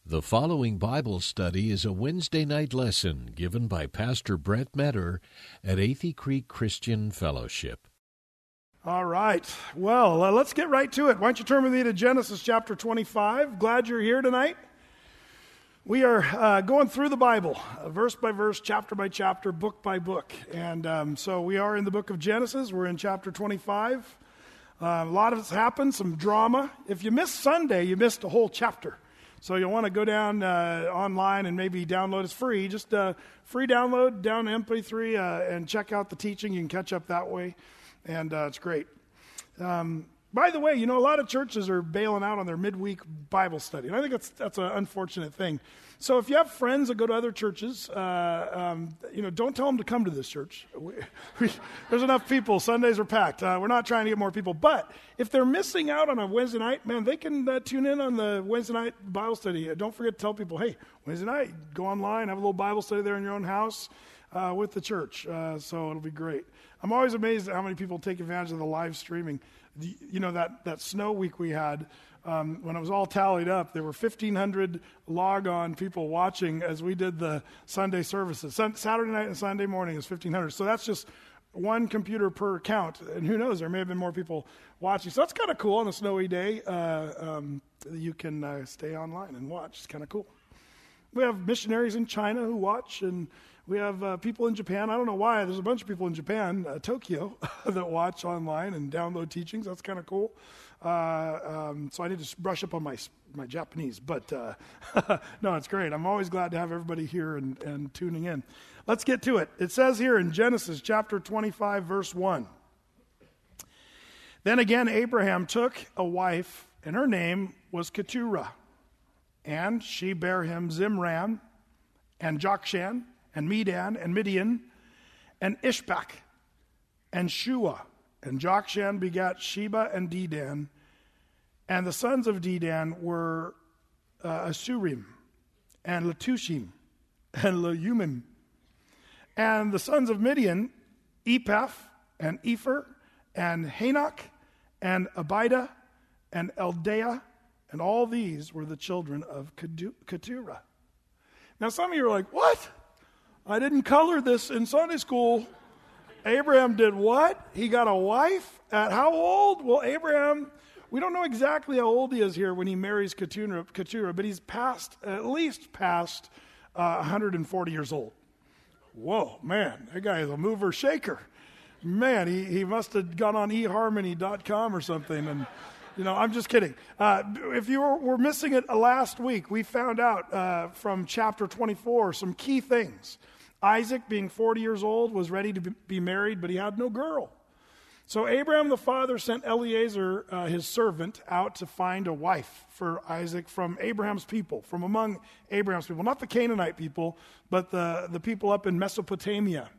The following Bible study is a Wednesday night lesson given by Pastor Brett Metter at Athey Creek Christian Fellowship. All right. Well, let's get right to it. Why don't you turn with me to Genesis chapter 25. Glad you're here tonight. We are going through the Bible, verse by verse, chapter by chapter, book by book. And so we are in the book of Genesis. We're in chapter 25. A lot has happened, some drama. If you missed Sunday, you missed a whole chapter. So you'll want to go down online and maybe download. It's free. Just free download, down to MP3, and check out the teaching. You can catch up that way, and it's great. By the way, you know, a lot of churches are bailing out on their midweek Bible study, and I think that's an unfortunate thing. So if you have friends that go to other churches, don't tell them to come to this church. There's enough people. Sundays are packed. We're not trying to get more people. But if they're missing out on a Wednesday night, man, they can tune in on the Wednesday night Bible study. Don't forget to tell people, hey, Wednesday night, go online, have a little Bible study there in your own house with the church. So it'll be great. I'm always amazed at how many people take advantage of the live streaming. You know, that snow week we had, when it was all tallied up, there were 1,500 log-on people watching as we did the Sunday services. Saturday night and Sunday morning is 1,500. So that's just one computer per account. And who knows, there may have been more people watching. So that's kind of cool on a snowy day. You can stay online and watch. It's kind of cool. We have missionaries in China who watch, and we have people in Japan. I don't know why. There's a bunch of people in Japan, Tokyo, that watch online and download teachings. That's kind of cool. So I need to brush up on my Japanese. But no, it's great. I'm always glad to have everybody here and tuning in. Let's get to it. It says here in Genesis chapter 25, verse 1. Then again Abraham took a wife, and her name was Keturah. And she bare him Zimran, and Jokshan, and Medan, and Midian, and Ishbak, and Shua. And Jokshan begat Sheba and Dedan. And the sons of Dedan were Asurim, and Letushim, and Leumim. And the sons of Midian, Ephah, and Epher, and Hanok, and Abida, and Eldaah. And all these were the children of Keturah. Now some of you are like, what? I didn't color this in Sunday school. Abraham did what? He got a wife at how old? Well, Abraham, we don't know exactly how old he is here when he marries Keturah, but he's at least past 140 years old. Whoa, man, that guy is a mover shaker. Man, he must have gone on eharmony.com or something and... You know, I'm just kidding. If you were missing it last week, we found out from chapter 24 some key things. Isaac, being 40 years old, was ready to be married, but he had no girl. So Abraham the father sent Eliezer, his servant, out to find a wife for Isaac from Abraham's people, from among Abraham's people. Not the Canaanite people, but the people up in Mesopotamia.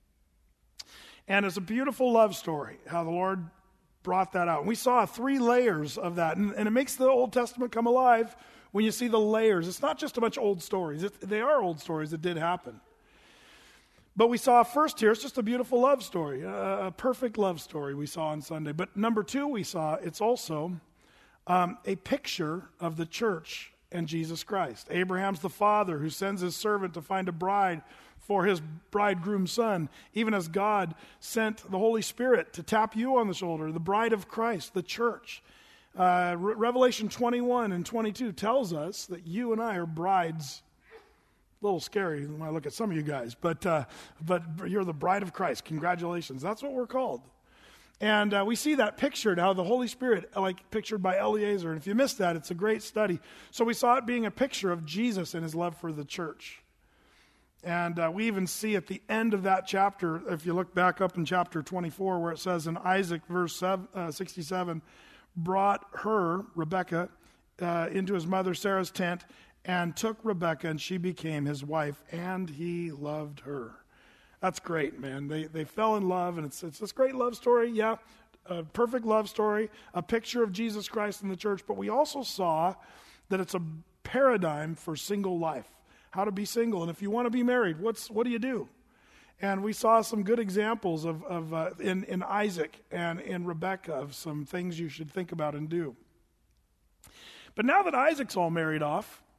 And it's a beautiful love story, how the Lord brought that out. And we saw 3 layers of that. And it makes the Old Testament come alive when you see the layers. It's not just a bunch of old stories. They are old stories that did happen. But we saw first here, it's just a beautiful love story, a perfect love story we saw on Sunday. But number 2 we saw, it's also a picture of the church and Jesus Christ. Abraham's the father who sends his servant to find a bride for his bridegroom son, even as God sent the Holy Spirit to tap you on the shoulder, the bride of Christ, the church. Revelation 21 and 22 tells us that you and I are brides. A little scary when I look at some of you guys, but you're the bride of Christ. Congratulations. That's what we're called. And we see that pictured, how the Holy Spirit, like pictured by Eliezer. And if you missed that, it's a great study. So we saw it being a picture of Jesus and his love for the church. And we even see at the end of that chapter, if you look back up in chapter 24, where it says in Isaac, verse 67, brought her, Rebekah, into his mother Sarah's tent, and took Rebekah, and she became his wife, and he loved her. That's great, man. They fell in love, and it's this great love story, yeah, a perfect love story, a picture of Jesus Christ in the church, but we also saw that it's a paradigm for single life. How to be single, and if you want to be married, what do you do? And we saw some good examples in Isaac and in Rebekah of some things you should think about and do. But now that Isaac's all married off,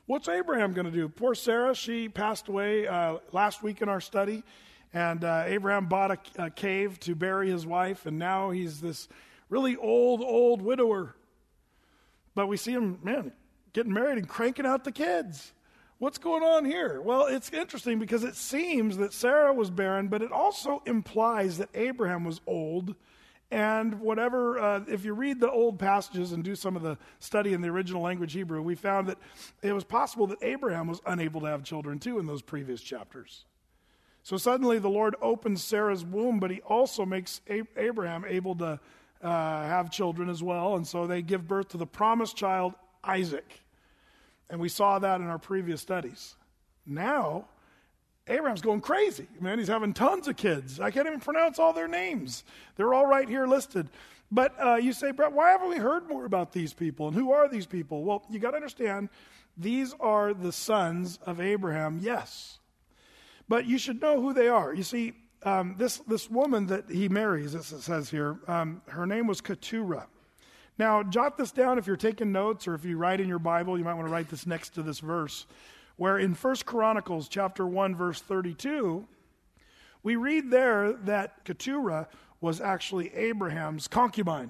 What's Abraham going to do? Poor Sarah, she passed away last week in our study, and Abraham bought a cave to bury his wife, and now he's this really old widower. But we see him, getting married and cranking out the kids. What's going on here? Well, it's interesting because it seems that Sarah was barren, but it also implies that Abraham was old. And whatever, if you read the old passages and do some of the study in the original language Hebrew, we found that it was possible that Abraham was unable to have children too in those previous chapters. So suddenly the Lord opens Sarah's womb, but he also makes Abraham able to have children as well. And so they give birth to the promised child, Isaac. And we saw that in our previous studies. Now, Abraham's going crazy. Man, he's having tons of kids. I can't even pronounce all their names. They're all right here listed. But you say, Brett, why haven't we heard more about these people? And who are these people? Well, you got to understand, these are the sons of Abraham, yes. But you should know who they are. You see, this woman that he marries, as it says here, her name was Keturah. Now, jot this down if you're taking notes, or if you write in your Bible, you might want to write this next to this verse, where in 1 Chronicles chapter 1, verse 32, we read there that Keturah was actually Abraham's concubine.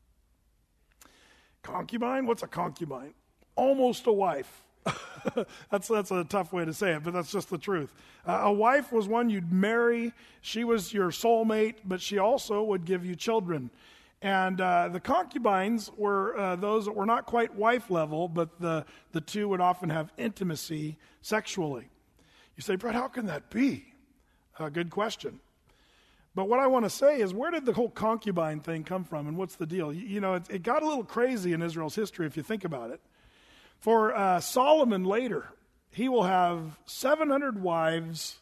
Concubine? What's a concubine? Almost a wife. That's a tough way to say it, but that's just the truth. A wife was one you'd marry. She was your soulmate, but she also would give you children. And the concubines were those that were not quite wife level, but the two would often have intimacy sexually. You say, Brett, how can that be? Good question. But what I want to say is, where did the whole concubine thing come from, and what's the deal? You know, it got a little crazy in Israel's history if you think about it. For Solomon later, he will have 700 wives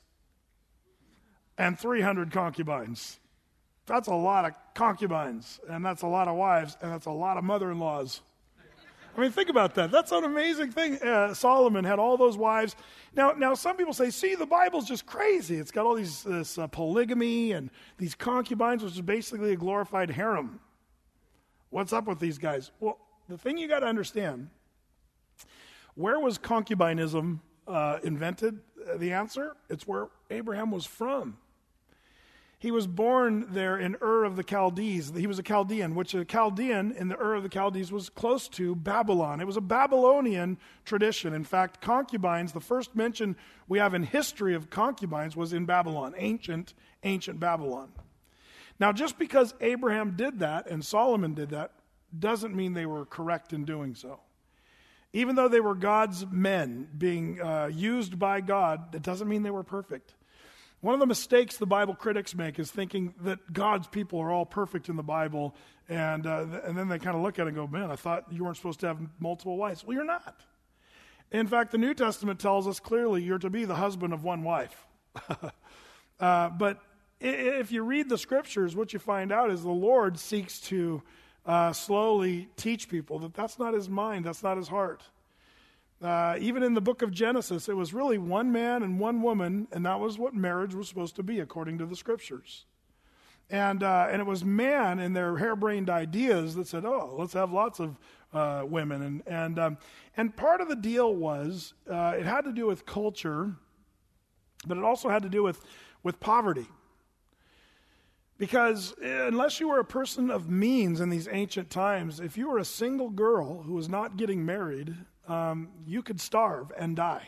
and 300 concubines. That's a lot of concubines, and that's a lot of wives, and that's a lot of mother-in-laws. I mean, think about that. That's an amazing thing. Solomon had all those wives. Now, some people say, see, the Bible's just crazy. It's got all this polygamy and these concubines, which is basically a glorified harem. What's up with these guys? Well, the thing you got to understand, where was concubinism invented? The answer, it's where Abraham was from. He was born there in Ur of the Chaldees. He was a Chaldean, which a Chaldean in the Ur of the Chaldees was close to Babylon. It was a Babylonian tradition. In fact, concubines, the first mention we have in history of concubines was in Babylon, ancient Babylon. Now, just because Abraham did that and Solomon did that doesn't mean they were correct in doing so. Even though they were God's men being used by God, it doesn't mean they were perfect. One of the mistakes the Bible critics make is thinking that God's people are all perfect in the Bible, and then they kind of look at it and go, man, I thought you weren't supposed to have multiple wives. Well, you're not. In fact, the New Testament tells us clearly you're to be the husband of one wife. But if you read the Scriptures, what you find out is the Lord seeks to slowly teach people that that's not his mind, that's not his heart. Even in the book of Genesis, it was really one man and one woman, and that was what marriage was supposed to be according to the Scriptures. And it was man and their harebrained ideas that said, oh, let's have lots of women. And part of the deal was it had to do with culture, but it also had to do with poverty. Because unless you were a person of means in these ancient times, if you were a single girl who was not getting married, you could starve and die.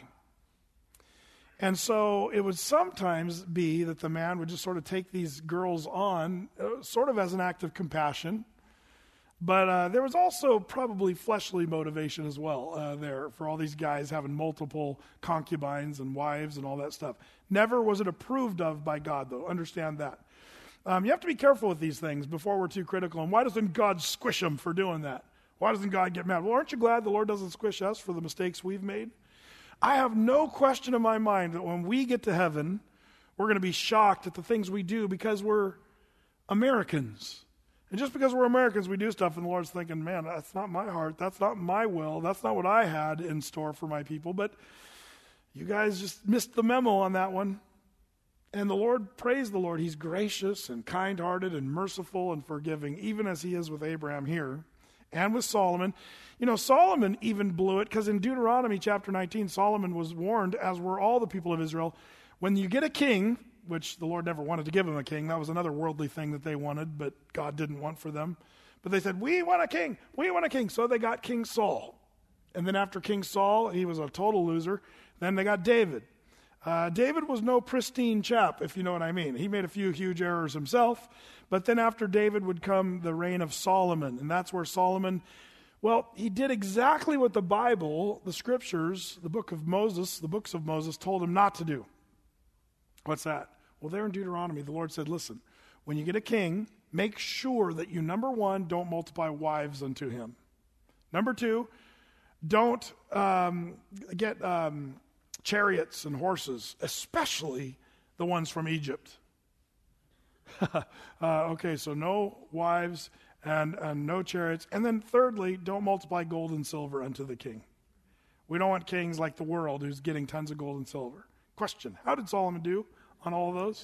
And so it would sometimes be that the man would just sort of take these girls on, sort of as an act of compassion. But there was also probably fleshly motivation as well there for all these guys having multiple concubines and wives and all that stuff. Never was it approved of by God, though. Understand that. You have to be careful with these things before we're too critical. And why doesn't God squish them for doing that? Why doesn't God get mad? Well, aren't you glad the Lord doesn't squish us for the mistakes we've made? I have no question in my mind that when we get to heaven, we're going to be shocked at the things we do because we're Americans. And just because we're Americans, we do stuff, and the Lord's thinking, man, that's not my heart. That's not my will. That's not what I had in store for my people. But you guys just missed the memo on that one. And the Lord, praise the Lord, he's gracious and kind-hearted and merciful and forgiving, even as he is with Abraham here. and with Solomon. You know, Solomon even blew it, because in Deuteronomy chapter 19, Solomon was warned, as were all the people of Israel, when you get a king, which the Lord never wanted to give him a king. That was another worldly thing that they wanted, but God didn't want for them. But they said, we want a king. We want a king. So they got King Saul. And then after King Saul, he was a total loser. Then they got David. David was no pristine chap, if you know what I mean. He made a few huge errors himself. But then after David would come the reign of Solomon. And that's where Solomon, well, he did exactly what the Bible, the scriptures, the books of Moses told him not to do. What's that? Well, there in Deuteronomy, the Lord said, listen, when you get a king, make sure that you, number one, don't multiply wives unto him. Number two, don't get chariots and horses, especially the ones from Egypt. Okay, so no wives and no chariots. And then thirdly, don't multiply gold and silver unto the king. We don't want kings like the world who's getting tons of gold and silver. Question, how did Solomon do on all of those?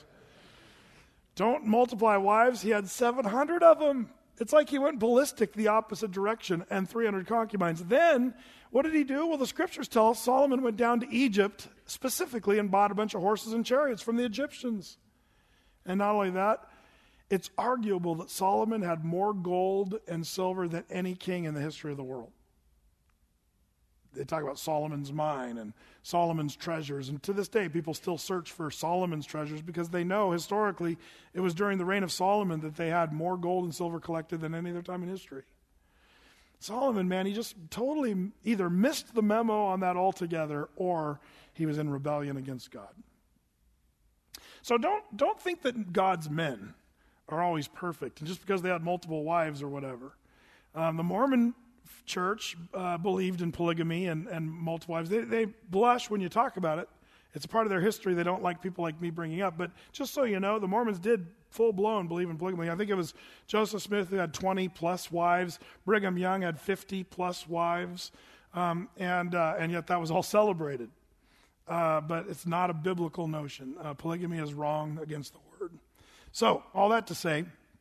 Don't multiply wives. He had 700 of them. It's like he went ballistic the opposite direction, and 300 concubines. Then, what did he do? Well, the scriptures tell us Solomon went down to Egypt specifically and bought a bunch of horses and chariots from the Egyptians. And not only that, it's arguable that Solomon had more gold and silver than any king in the history of the world. They talk about Solomon's mine and Solomon's treasures. And to this day, people still search for Solomon's treasures because they know historically it was during the reign of Solomon that they had more gold and silver collected than any other time in history. Solomon, man, he just totally either missed the memo on that altogether or he was in rebellion against God. So don't think that God's men are always perfect, and just because they had multiple wives or whatever. The Mormon church believed in polygamy and multiple wives. They blush when you talk about it. It's a part of their history they don't like people like me bringing up. But just so you know, the Mormons did full-blown believe in polygamy. I think it was Joseph Smith who had 20-plus wives. Brigham Young had 50-plus wives. And yet that was all celebrated. But it's not a biblical notion. Polygamy is wrong against the word. So, all that to say,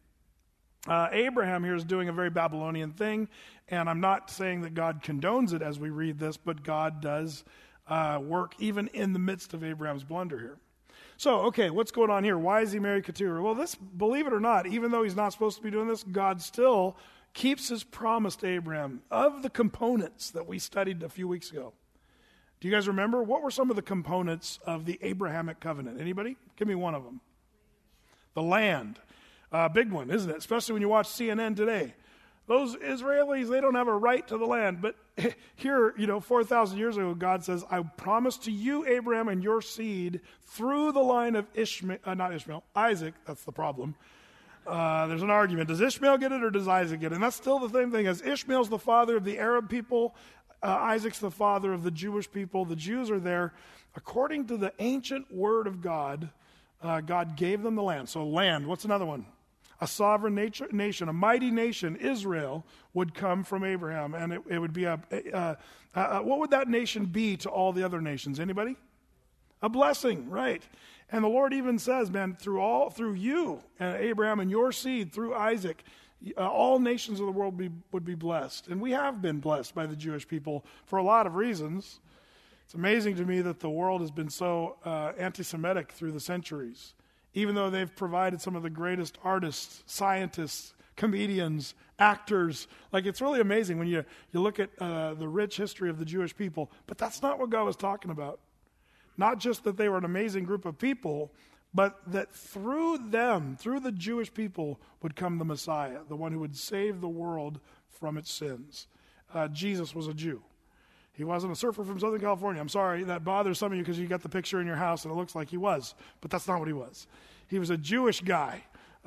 Abraham here is doing a very Babylonian thing, and I'm not saying that God condones it as we read this, but God does work even in the midst of Abraham's blunder here. So, okay, what's going on here? Why is he married Keturah? Well, this, believe it or not, even though he's not supposed to be doing this, God still keeps his promise to Abraham of the components that we studied a few weeks ago. Do you guys remember? What were some of the components of the Abrahamic covenant? Anybody? Give me one of them. The land. Big one, isn't it? Especially when you watch CNN today. Those Israelis, they don't have a right to the land. But here, 4,000 years ago, God says, I promise to you, Abraham, and your seed through the line of Isaac. That's the problem. There's an argument. Does Ishmael get it or does Isaac get it? And that's still the same thing as Ishmael's the father of the Arab people. Isaac's the father of the Jewish people. The Jews are there. According to the ancient word of God, God gave them the land. So land, what's another one? A sovereign nation, a mighty nation, Israel, would come from Abraham. And it would be what would that nation be to all the other nations? Anybody? A blessing, right. And the Lord even says, man, through you and Abraham and your seed, through Isaac, all nations of the world would be blessed. And we have been blessed by the Jewish people for a lot of reasons. It's amazing to me that the world has been so anti-Semitic through the centuries, even though they've provided some of the greatest artists, scientists, comedians, actors. Like, it's really amazing when you look at the rich history of the Jewish people. But that's not what God was talking about. Not just that they were an amazing group of people, but that through them, through the Jewish people, would come the Messiah, the one who would save the world from its sins. Jesus was a Jew. He wasn't a surfer from Southern California. I'm sorry, that bothers some of you because you got the picture in your house and it looks like he was. But that's not what he was. He was a Jewish guy.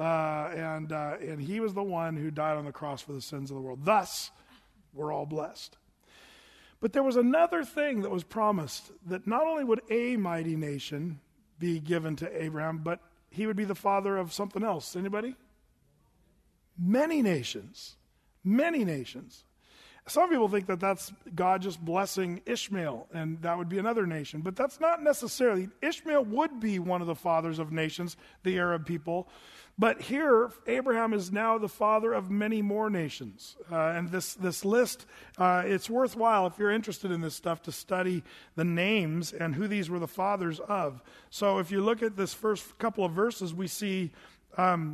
And he was the one who died on the cross for the sins of the world. Thus, we're all blessed. But there was another thing that was promised, that not only would a mighty nation be given to Abraham, but he would be the father of something else. Anybody? Many nations. Many nations. Some people think that that's God just blessing Ishmael, and that would be another nation. But that's not necessarily. Ishmael would be one of the fathers of nations, the Arab people. But here, Abraham is now the father of many more nations. And this list, it's worthwhile, if you're interested in this stuff, to study the names and who these were the fathers of. So if you look at this first couple of verses, we see Zimran,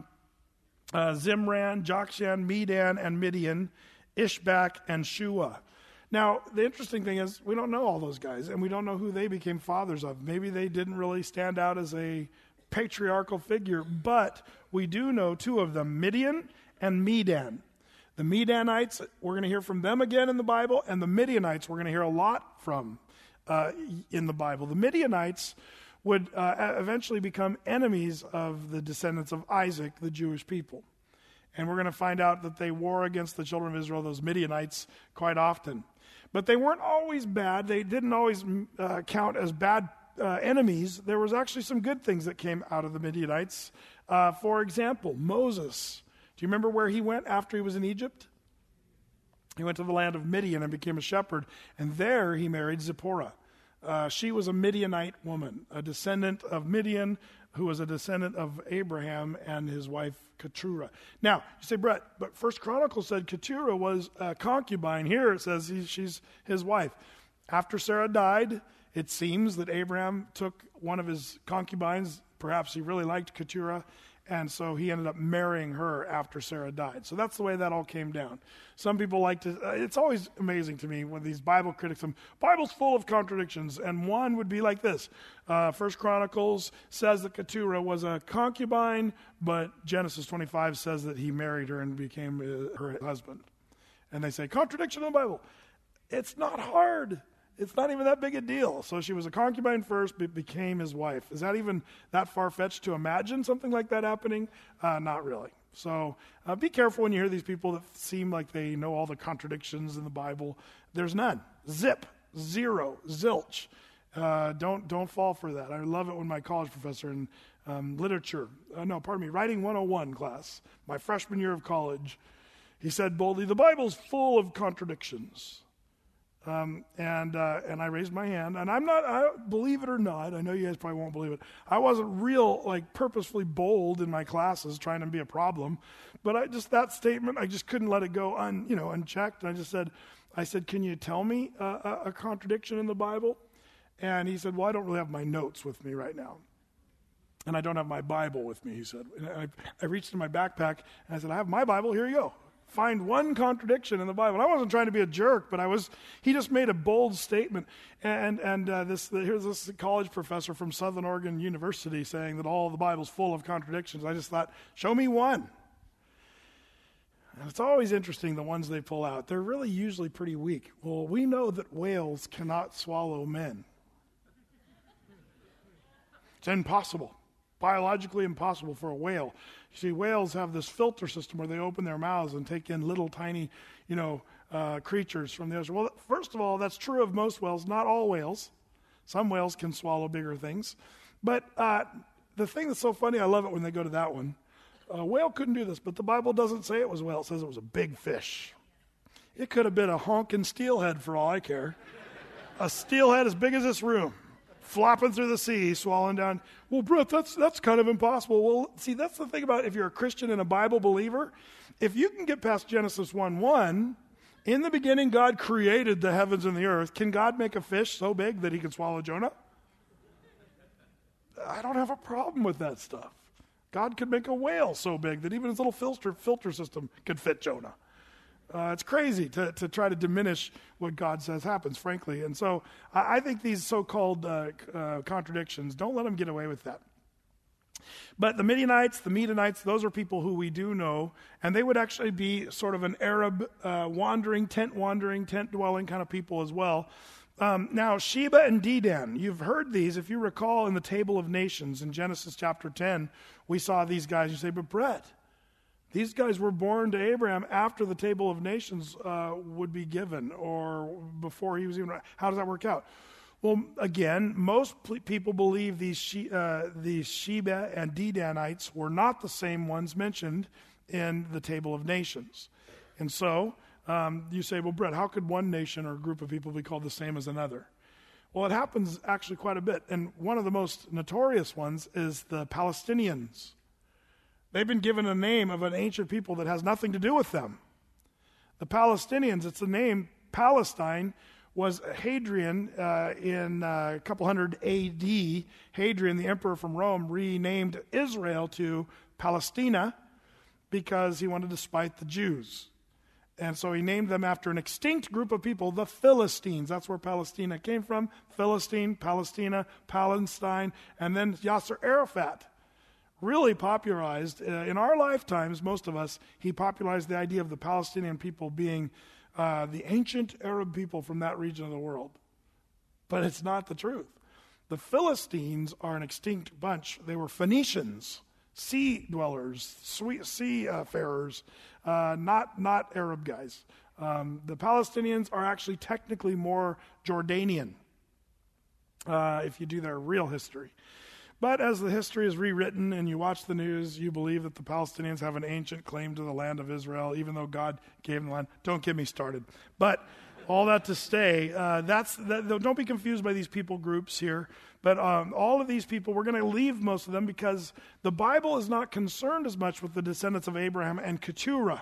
Jokshan, Medan, and Midian, Ishbak, and Shua. Now, the interesting thing is we don't know all those guys, and we don't know who they became fathers of. Maybe they didn't really stand out as a patriarchal figure, but we do know two of them, Midian and Medan. The Medanites, we're going to hear from them again in the Bible, and the Midianites we're going to hear a lot from in the Bible. The Midianites would eventually become enemies of the descendants of Isaac, the Jewish people. And we're going to find out that they war against the children of Israel, those Midianites, quite often. But they weren't always bad. They didn't always count as bad enemies. There was actually some good things that came out of the Midianites. For example, Moses. Do you remember where he went after he was in Egypt? He went to the land of Midian and became a shepherd. And there he married Zipporah. She was a Midianite woman, a descendant of Midian, who was a descendant of Abraham and his wife Keturah. Now, you say, Brett, but First Chronicles said Keturah was a concubine. Here it says she's his wife. After Sarah died, it seems that Abraham took one of his concubines. Perhaps he really liked Keturah, and so he ended up marrying her after Sarah died. So that's the way that all came down. Some people like to, it's always amazing to me when these Bible critics, the Bible's full of contradictions, and one would be like this. First Chronicles says that Keturah was a concubine, but Genesis 25 says that he married her and became her husband. And they say, contradiction in the Bible. It's not hard. It's not even that big a deal. So she was a concubine first, but became his wife. Is that even that far-fetched to imagine something like that happening? Not really. So be careful when you hear these people that seem like they know all the contradictions in the Bible. There's none. Zip. Zero. Zilch. Don't fall for that. I love it when my college professor in writing 101 class, my freshman year of college, he said boldly, the Bible's full of contradictions. And I raised my hand, and I believe it or not, I know you guys probably won't believe it, I wasn't purposefully bold in my classes trying to be a problem, but that statement, I just couldn't let it go unchecked, and I said, can you tell me a contradiction in the Bible? And he said, well, I don't really have my notes with me right now. And I don't have my Bible with me, he said. And I reached in my backpack, and I said, I have my Bible, here you go. Find one contradiction in the Bible. I wasn't trying to be a jerk, but he just made a bold statement. And here's this college professor from Southern Oregon University saying that all the Bible's full of contradictions. I just thought, show me one. And it's always interesting, the ones they pull out. They're really usually pretty weak. Well, we know that whales cannot swallow men. It's impossible. Biologically impossible for a whale. You see, whales have this filter system where they open their mouths and take in little tiny, creatures from the ocean. Well, first of all, that's true of most whales, not all whales. Some whales can swallow bigger things. But the thing that's so funny, I love it when they go to that one. A whale couldn't do this, but the Bible doesn't say it was a whale. It says it was a big fish. It could have been a honking steelhead for all I care. A steelhead as big as this room. Flopping through the sea, swallowing down. Well, Brett, that's kind of impossible. Well, see, that's the thing about if you're a Christian and a Bible believer. If you can get past Genesis 1:1, in the beginning God created the heavens and the earth. Can God make a fish so big that he can swallow Jonah? I don't have a problem with that stuff. God could make a whale so big that even his little filter system could fit Jonah. It's crazy to try to diminish what God says happens, frankly. And so I think these so-called contradictions, don't let them get away with that. But the Midianites, the Medanites, those are people who we do know, and they would actually be sort of an Arab tent dwelling kind of people as well. Now, Sheba and Dedan, you've heard these. If you recall in the Table of Nations in Genesis chapter 10, we saw these guys. You say, but Brett, these guys were born to Abraham after the Table of Nations would be given, or before he was even. How does that work out? Well, again, most people believe these Sheba and Dedanites were not the same ones mentioned in the Table of Nations. And so You say, well, Brett, how could one nation or group of people be called the same as another? Well, it happens actually quite a bit. And one of the most notorious ones is the Palestinians. They've been given a name of an ancient people that has nothing to do with them. The Palestinians, it's the name Palestine, was Hadrian in a couple hundred A.D. Hadrian, the emperor from Rome, renamed Israel to Palestina because he wanted to spite the Jews. And so he named them after an extinct group of people, the Philistines. That's where Palestina came from. Philistine, Palestina, Palestine, and then Yasser Arafat really popularized, in our lifetimes, most of us, he popularized the idea of the Palestinian people being the ancient Arab people from that region of the world. But it's not the truth. The Philistines are an extinct bunch. They were Phoenicians, sea dwellers, seafarers, not Arab guys. The Palestinians are actually technically more Jordanian, if you do their real history. But as the history is rewritten and you watch the news, you believe that the Palestinians have an ancient claim to the land of Israel, even though God gave them the land. Don't get me started. But all that to say, don't be confused by these people groups here. But all of these people, we're going to leave most of them because the Bible is not concerned as much with the descendants of Abraham and Keturah.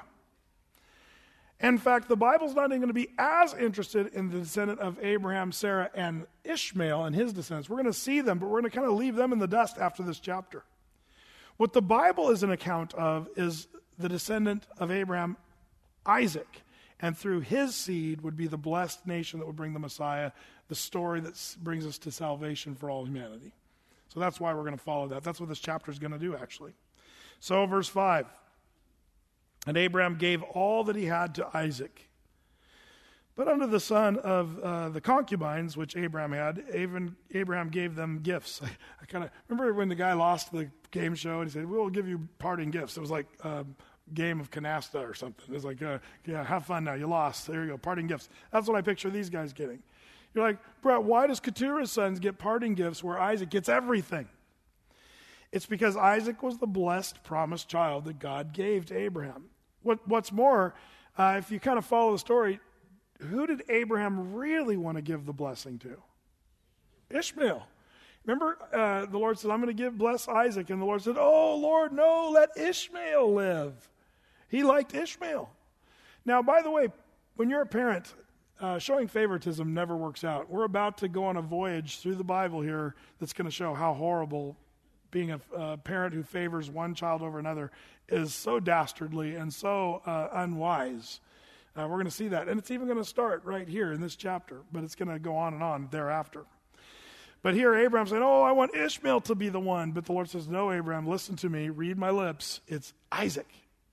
In fact, the Bible's not even going to be as interested in the descendant of Abraham, Sarah, and Ishmael and his descendants. We're going to see them, but we're going to kind of leave them in the dust after this chapter. What the Bible is an account of is the descendant of Abraham, Isaac, and through his seed would be the blessed nation that would bring the Messiah, the story that brings us to salvation for all humanity. So that's why we're going to follow that. That's what this chapter is going to do, actually. So, verse 5. And Abraham gave all that he had to Isaac. But unto the son of the concubines, which Abraham had, Abraham gave them gifts. I kind of remember when the guy lost the game show and he said, we'll give you parting gifts. It was like a game of canasta or something. It was like, yeah, have fun now. You lost. There you go, parting gifts. That's what I picture these guys getting. You're like, Brett, why does Keturah's sons get parting gifts where Isaac gets everything? It's because Isaac was the blessed, promised child that God gave to Abraham. What's more, if you kind of follow the story, who did Abraham really want to give the blessing to? Ishmael. Remember, the Lord said, I'm going to bless Isaac. And the Lord said, oh, Lord, no, let Ishmael live. He liked Ishmael. Now, by the way, when you're a parent, showing favoritism never works out. We're about to go on a voyage through the Bible here that's going to show how horrible being a parent who favors one child over another is so dastardly and so unwise. We're going to see that. And it's even going to start right here in this chapter, but it's going to go on and on thereafter. But here Abraham said, oh, I want Ishmael to be the one. But the Lord says, no, Abraham, listen to me. Read my lips. It's Isaac.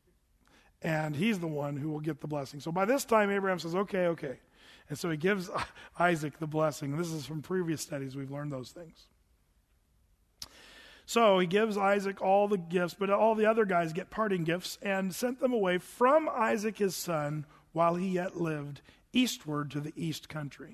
And he's the one who will get the blessing. So by this time, Abraham says, okay. And so he gives Isaac the blessing. This is from previous studies. We've learned those things. So he gives Isaac all the gifts, but all the other guys get parting gifts and sent them away from Isaac his son while he yet lived eastward to the east country.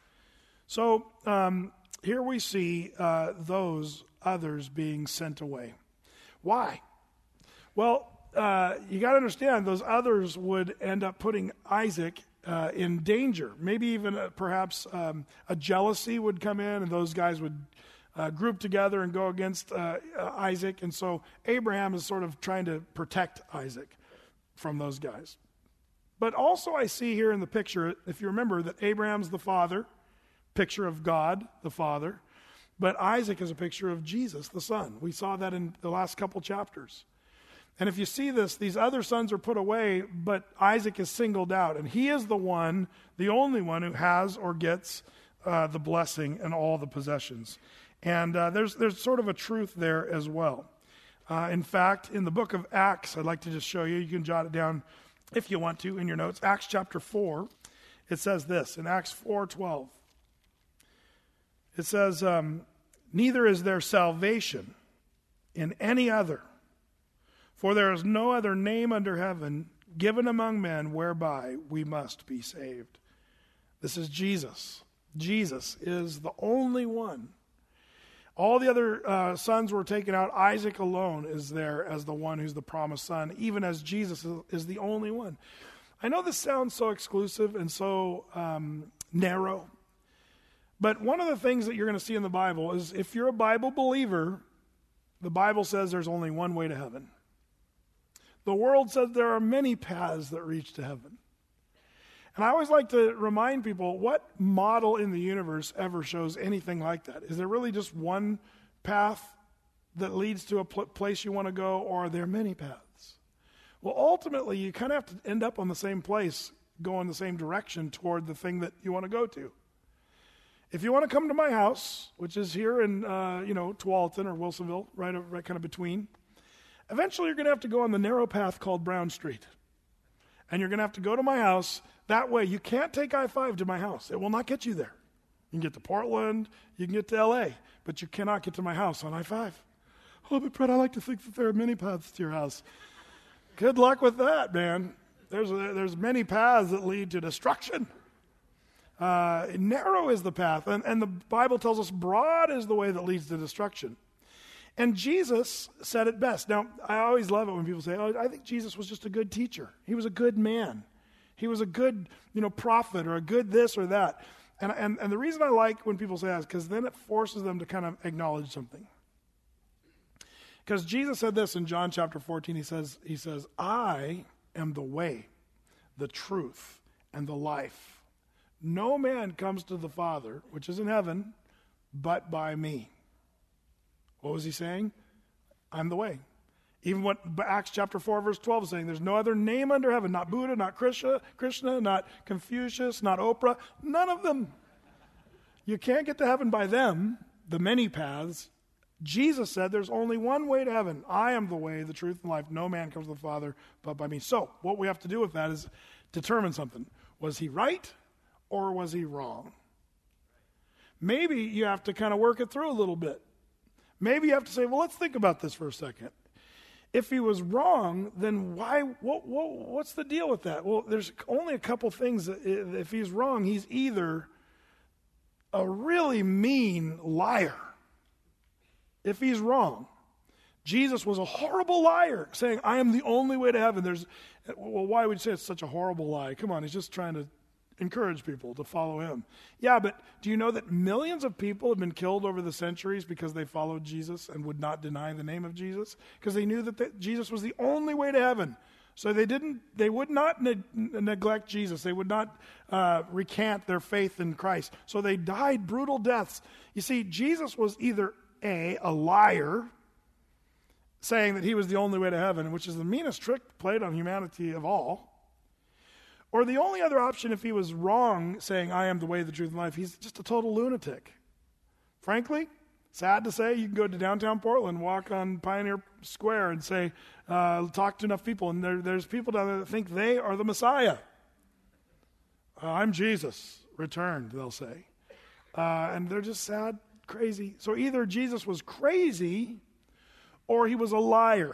So here we see those others being sent away. Why? Well, you got to understand those others would end up putting Isaac in danger. Maybe even perhaps a jealousy would come in and those guys would group together and go against Isaac. And so Abraham is sort of trying to protect Isaac from those guys. But also I see here in the picture, if you remember, that Abraham's the father, picture of God, the Father. But Isaac is a picture of Jesus, the Son. We saw that in the last couple chapters. And if you see this, these other sons are put away, but Isaac is singled out. And he is the one, the only one who has or gets the blessing and all the possessions. And there's sort of a truth there as well. In fact, in the book of Acts, I'd like to just show you. You can jot it down if you want to in your notes. Acts chapter 4, it says this in Acts 4:12. It says, neither is there salvation in any other, for there is no other name under heaven given among men whereby we must be saved. This is Jesus. Jesus is the only one. All the other sons were taken out. Isaac alone is there as the one who's the promised son, even as Jesus is the only one. I know this sounds so exclusive and so narrow, but one of the things that you're going to see in the Bible is if you're a Bible believer, the Bible says there's only one way to heaven. The world says there are many paths that reach to heaven. And I always like to remind people, what model in the universe ever shows anything like that? Is there really just one path that leads to a place you want to go, or are there many paths? Well, ultimately, you kind of have to end up on the same place, go in the same direction toward the thing that you want to go to. If you want to come to my house, which is here in, Tualatin or Wilsonville, right kind of between, eventually you're going to have to go on the narrow path called Brown Street. And you're going to have to go to my house. That way, you can't take I-5 to my house. It will not get you there. You can get to Portland, you can get to L.A., but you cannot get to my house on I-5. Oh, but Brett, I like to think that there are many paths to your house. Good luck with that, man. There's many paths that lead to destruction. Narrow is the path, and the Bible tells us broad is the way that leads to destruction. And Jesus said it best. Now, I always love it when people say, oh, I think Jesus was just a good teacher. He was a good man. He was a good, prophet or a good this or that. And the reason I like when people say that is because then it forces them to kind of acknowledge something. Because Jesus said this in John chapter 14. He says, I am the way, the truth, and the life. No man comes to the Father, which is in heaven, but by me. What was he saying? I'm the way. Even what Acts chapter 4, verse 12 is saying, there's no other name under heaven, not Buddha, not Krishna, not Confucius, not Oprah, none of them. You can't get to heaven by them, the many paths. Jesus said there's only one way to heaven. I am the way, the truth, and life. No man comes to the Father but by me. So what we have to do with that is determine something. Was he right or was he wrong? Maybe you have to kind of work it through a little bit. Maybe you have to say, well, let's think about this for a second. If he was wrong, then why? What's the deal with that? Well, there's only a couple things. If he's wrong, he's either a really mean liar. If he's wrong, Jesus was a horrible liar, saying, I am the only way to heaven. Why would you say it's such a horrible lie? Come on, he's just trying to encourage people to follow him. Yeah, but do you know that millions of people have been killed over the centuries because they followed Jesus and would not deny the name of Jesus? Because they knew that Jesus was the only way to heaven. So they would not neglect Jesus. They would not recant their faith in Christ. So they died brutal deaths. You see, Jesus was either a liar, saying that he was the only way to heaven, which is the meanest trick played on humanity of all. Or the only other option, if he was wrong, saying, I am the way, the truth, and life, he's just a total lunatic. Frankly, sad to say, you can go to downtown Portland, walk on Pioneer Square and say, talk to enough people, and there's people down there that think they are the Messiah. I'm Jesus, returned, they'll say. And they're just sad, crazy. So either Jesus was crazy, or he was a liar.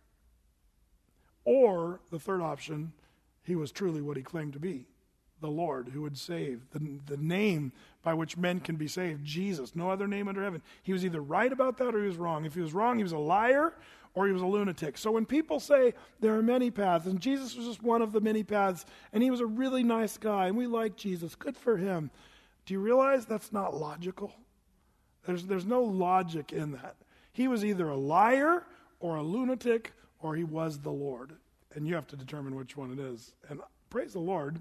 Or, the third option, he was truly what he claimed to be, the Lord who would save, the name by which men can be saved, Jesus, no other name under heaven. He was either right about that or he was wrong. If he was wrong, he was a liar or he was a lunatic. So when people say there are many paths, and Jesus was just one of the many paths, and he was a really nice guy, and we like Jesus, good for him, do you realize that's not logical? There's no logic in that. He was either a liar or a lunatic or he was the Lord. And you have to determine which one it is. And praise the Lord,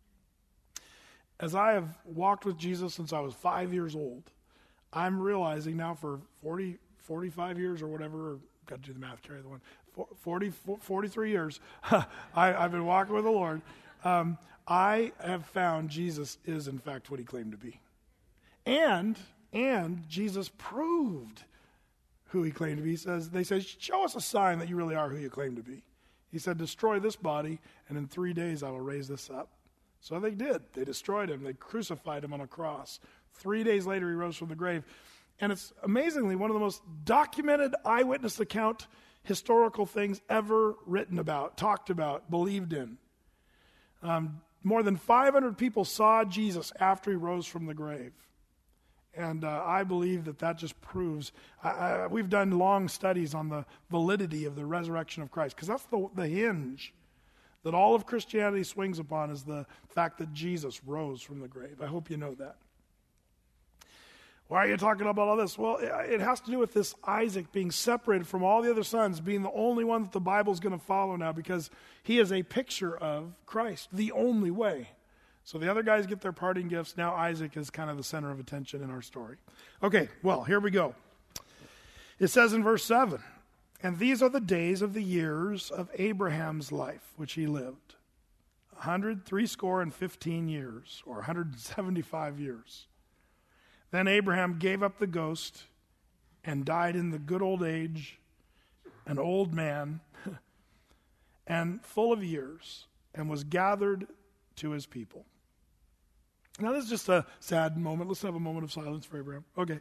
as I have walked with Jesus since I was 5 years old, I'm realizing now for 45 years or whatever, got to do the math, carry the one, 43 years, I've been walking with the Lord. I have found Jesus is in fact what he claimed to be. And Jesus proved who he claimed to be. They said, show us a sign that you really are who you claim to be. He said, destroy this body, and in 3 days I will raise this up. So they did. They destroyed him. They crucified him on a cross. 3 days later, he rose from the grave. And it's amazingly one of the most documented eyewitness account historical things ever written about, talked about, believed in. More than 500 people saw Jesus after he rose from the grave. And I believe that just proves, we've done long studies on the validity of the resurrection of Christ, because that's the hinge. that all of Christianity swings upon is the fact that Jesus rose from the grave. I hope you know that. Why are you talking about all this? Well, it has to do with this Isaac being separated from all the other sons, being the only one that the Bible's going to follow now, because he is a picture of Christ, the only way. So the other guys get their parting gifts. Now Isaac is kind of the center of attention in our story. Okay, well, here we go. It says in verse 7, "And these are the days of the years of Abraham's life, which he lived, 115 years, or 175 years. Then Abraham gave up the ghost and died in the good old age, an old man, and full of years, and was gathered to his people." Now, this is just a sad moment. Let's have a moment of silence for Abraham. Okay.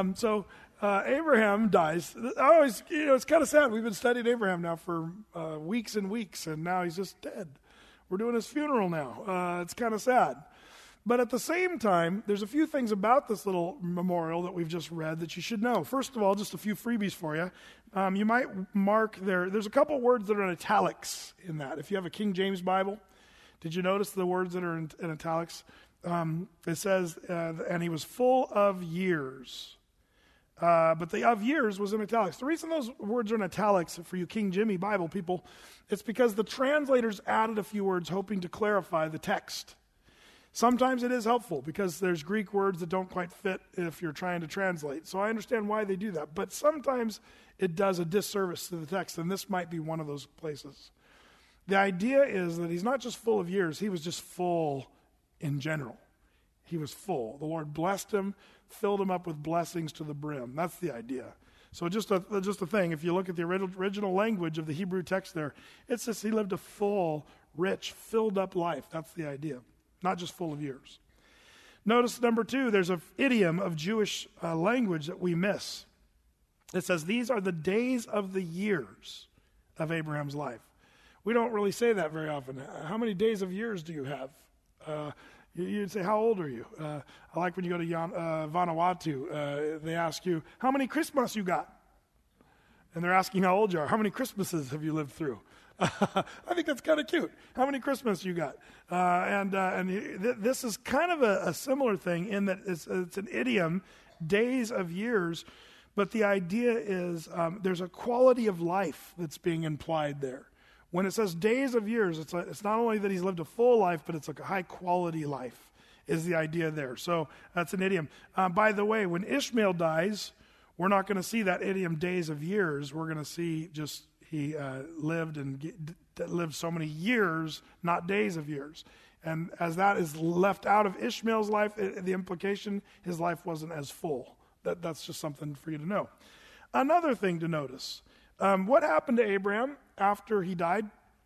Abraham dies. Always, it's kind of sad. We've been studying Abraham now for weeks and weeks, and now he's just dead. We're doing his funeral now. It's kind of sad. But at the same time, there's a few things about this little memorial that we've just read that you should know. First of all, just a few freebies for you. You might mark there's a couple words that are in italics in that. If you have a King James Bible, did you notice the words that are in italics? It says, and he was full of years. But the of years was in italics. The reason those words are in italics for you King Jimmy Bible people, it's because the translators added a few words hoping to clarify the text. Sometimes it is helpful because there's Greek words that don't quite fit if you're trying to translate. So I understand why they do that. But sometimes it does a disservice to the text, and this might be one of those places. The idea is that he's not just full of years, he was just full in general. He was full. The Lord blessed him, filled him up with blessings to the brim. That's the idea. So just a thing, if you look at the original language of the Hebrew text there, it says he lived a full, rich, filled up life. That's the idea. Not just full of years. Notice number 2, there's an idiom of Jewish language that we miss. It says, these are the days of the years of Abraham's life. We don't really say that very often. How many days of years do you have? You'd say, how old are you? I like when you go to Vanuatu, they ask you, how many Christmas you got? And they're asking how old you are. How many Christmases have you lived through? I think that's kind of cute. How many Christmas you got? This is kind of a similar thing in that it's an idiom, days of years, but the idea is there's a quality of life that's being implied there. When it says days of years, it's not only that he's lived a full life, but it's like a high-quality life is the idea there. So that's an idiom. By the way, when Ishmael dies, we're not going to see that idiom days of years. We're going to see just he lived so many years, not days of years. And as that is left out of Ishmael's life, the implication, his life wasn't as full. That's just something for you to know. Another thing to notice. What happened to Abraham after he died?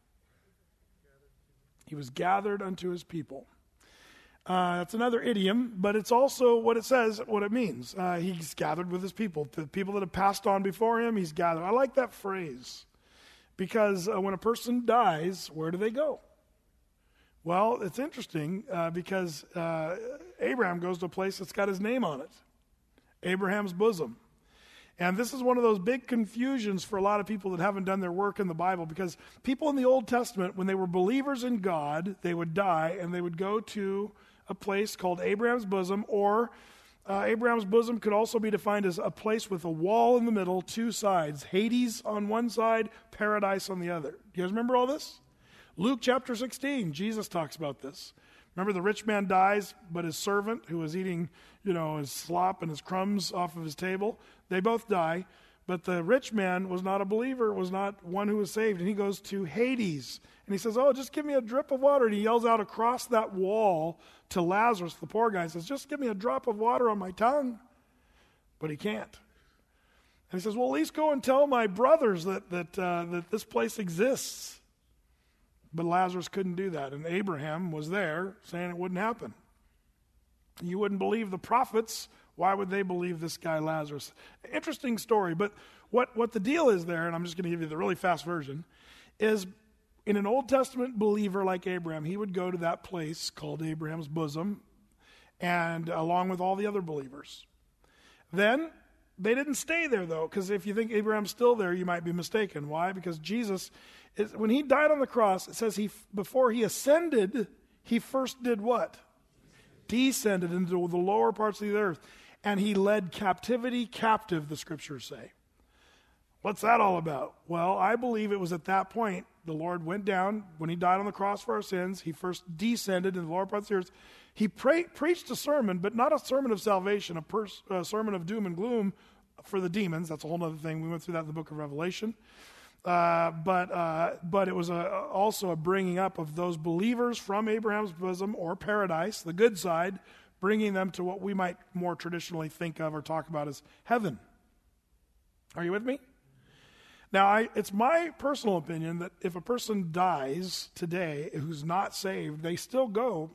He was gathered unto his people. That's another idiom, but it's also what it says, what it means. He's gathered with his people. The people that have passed on before him, he's gathered. I like that phrase because when a person dies, where do they go? Well, it's interesting because Abraham goes to a place that's got his name on it, Abraham's bosom. And this is one of those big confusions for a lot of people that haven't done their work in the Bible, because people in the Old Testament, when they were believers in God, they would die and they would go to a place called Abraham's bosom, or Abraham's bosom could also be defined as a place with a wall in the middle, two sides, Hades on one side, paradise on the other. Do you guys remember all this? Luke chapter 16, Jesus talks about this. Remember, the rich man dies, but his servant, who was eating, his slop and his crumbs off of his table, they both die. But the rich man was not a believer, was not one who was saved. And he goes to Hades. And he says, just give me a drip of water. And he yells out across that wall to Lazarus, the poor guy, and says, just give me a drop of water on my tongue. But he can't. And he says, well, at least go and tell my brothers that this place exists. But Lazarus couldn't do that. And Abraham was there saying it wouldn't happen. You wouldn't believe the prophets. Why would they believe this guy Lazarus? Interesting story. But what the deal is there, and I'm just going to give you the really fast version, is in an Old Testament believer like Abraham, he would go to that place called Abraham's bosom, and along with all the other believers. Then They didn't stay there, though, because if you think Abraham's still there, you might be mistaken. Why? Because Jesus, when he died on the cross, it says before he ascended, he first did what? Descended into the lower parts of the earth. And he led captivity captive, the scriptures say. What's that all about? Well, I believe it was at that point the Lord went down. When he died on the cross for our sins, he first descended into the lower parts of the earth. He preached a sermon, but not a sermon of salvation, a sermon of doom and gloom for the demons. That's a whole other thing. We went through that in the book of Revelation. But it was also a bringing up of those believers from Abraham's bosom or paradise, the good side, bringing them to what we might more traditionally think of or talk about as heaven. Are you with me? Now, it's my personal opinion that if a person dies today who's not saved, they still go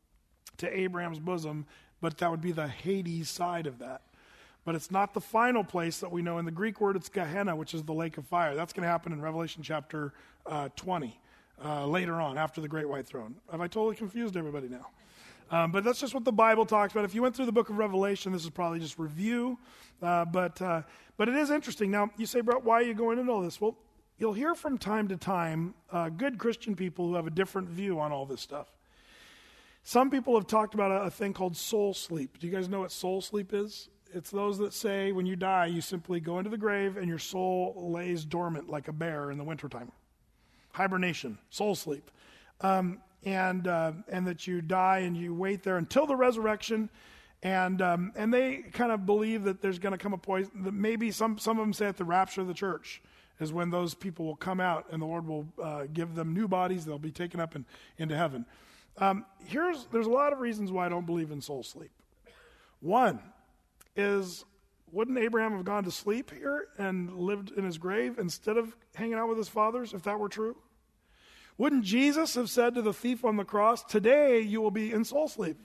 to Abraham's bosom, but that would be the Hades side of that. But it's not the final place that we know. In the Greek word, it's Gehenna, which is the lake of fire. That's going to happen in Revelation chapter 20, later on, after the great white throne. Have I totally confused everybody now? But that's just what the Bible talks about. If you went through the book of Revelation, this is probably just review. But it is interesting. Now, you say, Brett, why are you going into all this? Well, you'll hear from time to time good Christian people who have a different view on all this stuff. Some people have talked about a thing called soul sleep. Do you guys know what soul sleep is? It's those that say when you die, you simply go into the grave and your soul lays dormant like a bear in the wintertime. Hibernation, soul sleep. And that you die and you wait there until the resurrection. And they kind of believe that there's going to come a point that maybe some of them say at the rapture of the church is when those people will come out and the Lord will give them new bodies. They'll be taken up into heaven. There's a lot of reasons why I don't believe in soul sleep. One is, wouldn't Abraham have gone to sleep here and lived in his grave instead of hanging out with his fathers, if that were true? Wouldn't Jesus have said to the thief on the cross, today you will be in soul sleep?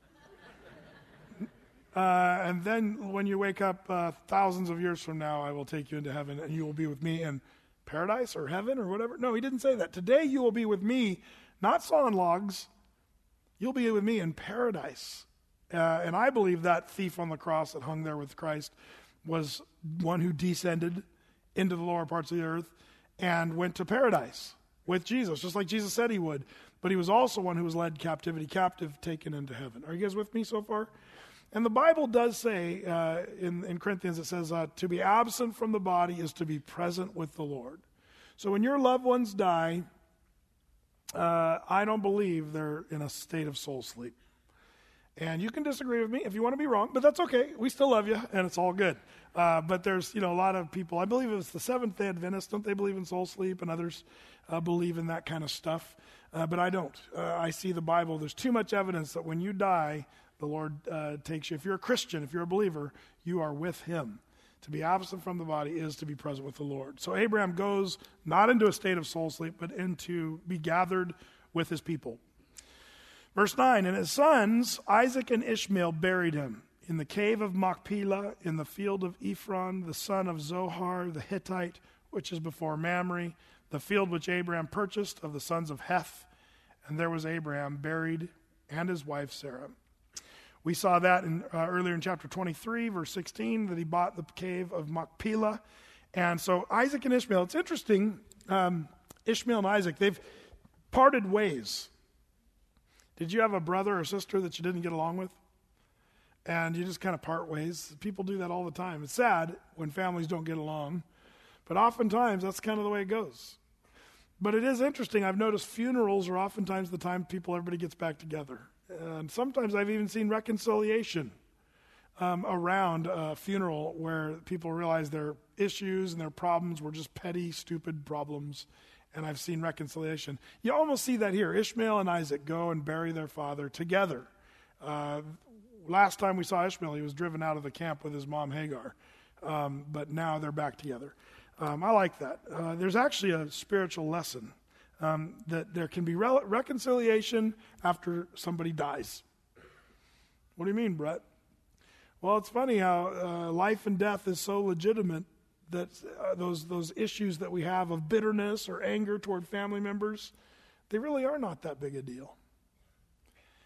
And then when you wake up thousands of years from now, I will take you into heaven and you will be with me in paradise or heaven or whatever. No, he didn't say that. Today you will be with me, not sawing logs. You'll be with me in paradise. And I believe that thief on the cross that hung there with Christ was one who descended into the lower parts of the earth and went to paradise with Jesus, just like Jesus said he would. But he was also one who was led captivity captive, taken into heaven. Are you guys with me so far? And the Bible does say, in Corinthians, it says, to be absent from the body is to be present with the Lord. So when your loved ones die, I don't believe they're in a state of soul sleep. And you can disagree with me if you want to be wrong, but that's okay. We still love you, and it's all good. But there's, a lot of people. I believe it was the Seventh-day Adventists. Don't they believe in soul sleep? And others believe in that kind of stuff. But I don't. I see the Bible. There's too much evidence that when you die, the Lord takes you. If you're a Christian, if you're a believer, you are with him. To be absent from the body is to be present with the Lord. So Abraham goes not into a state of soul sleep, but into be gathered with his people. Verse 9, and his sons, Isaac and Ishmael, buried him in the cave of Machpelah, in the field of Ephron, the son of Zohar, the Hittite, which is before Mamre, the field which Abraham purchased of the sons of Heth. And there was Abraham buried, and his wife Sarah. We saw that earlier in chapter 23, verse 16, that he bought the cave of Machpelah. And so Isaac and Ishmael, it's interesting, Ishmael and Isaac, they've parted ways. Did you have a brother or sister that you didn't get along with? And you just kind of part ways. People do that all the time. It's sad when families don't get along, but oftentimes that's kind of the way it goes. But it is interesting. I've noticed funerals are oftentimes the time everybody gets back together. And sometimes I've even seen reconciliation around a funeral where people realize their issues and their problems were just petty, stupid problems. And I've seen reconciliation. You almost see that here. Ishmael and Isaac go and bury their father together. Last time we saw Ishmael, he was driven out of the camp with his mom Hagar. But now they're back together. I like that. There's actually a spiritual lesson that there can be reconciliation after somebody dies. What do you mean, Brett? Well, it's funny how life and death is so legitimate that those issues that we have of bitterness or anger toward family members, they really are not that big a deal.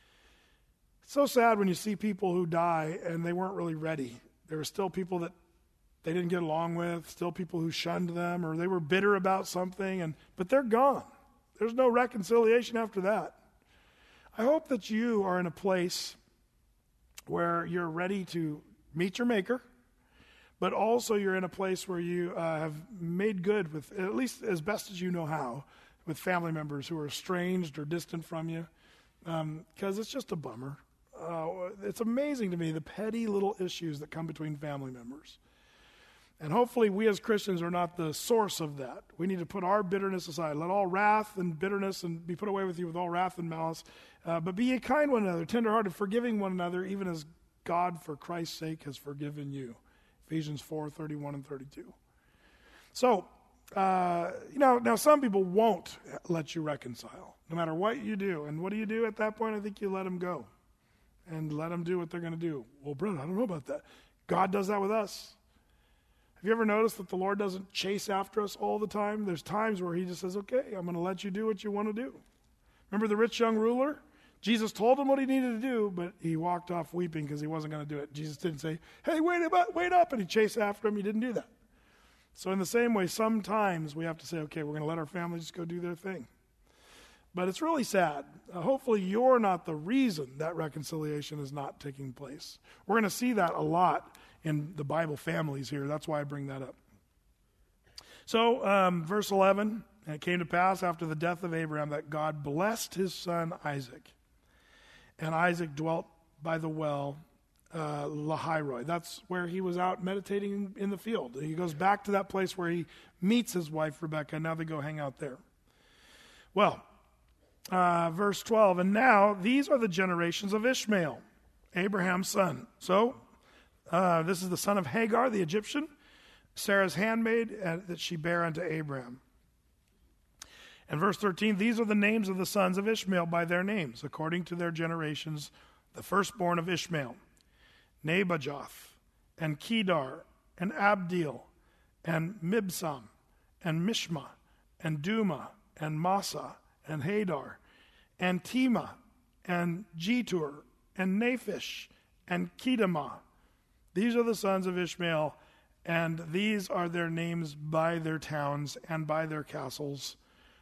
It's so sad when you see people who die and they weren't really ready. There were still people that they didn't get along with, still people who shunned them, or they were bitter about something, but they're gone. There's no reconciliation after that. I hope that you are in a place where you're ready to meet your Maker, but also you're in a place where you have made good with, at least as best as you know how, with family members who are estranged or distant from you, because it's just a bummer. It's amazing to me the petty little issues that come between family members. And hopefully we as Christians are not the source of that. We need to put our bitterness aside. Let all wrath and bitterness and be put away with you with all wrath and malice. But be ye kind one another, tenderhearted, forgiving one another, even as God for Christ's sake has forgiven you. Ephesians 4:31 and 32. So, now some people won't let you reconcile, no matter what you do. And what do you do at that point? I think you let them go and let them do what they're going to do. Well, Brent, I don't know about that. God does that with us. Have you ever noticed that the Lord doesn't chase after us all the time? There's times where he just says, okay, I'm going to let you do what you want to do. Remember the rich young ruler? Jesus told him what he needed to do, but he walked off weeping because he wasn't going to do it. Jesus didn't say, hey, wait up, and he chased after him. He didn't do that. So in the same way, sometimes we have to say, okay, we're going to let our family just go do their thing. But it's really sad. Hopefully you're not the reason that reconciliation is not taking place. We're going to see that a lot in the Bible families here. That's why I bring that up. So, verse 11, and it came to pass after the death of Abraham that God blessed his son Isaac. And Isaac dwelt by the well, Lahairoi. That's where he was out meditating in the field. He goes back to that place where he meets his wife Rebekah, and now they go hang out there. Well, verse 12, and now these are the generations of Ishmael, Abraham's son. So, this is the son of Hagar, the Egyptian, Sarah's handmaid, that she bare unto Abraham. And verse 13, these are the names of the sons of Ishmael by their names, according to their generations, the firstborn of Ishmael, Nebajoth, and Kedar, and Abdil, and Mibsam, and Mishma, and Duma, and Massa, and Hadar, and Tema, and Jetur, and Naphish, and Kedemah. These are the sons of Ishmael, and these are their names by their towns and by their castles,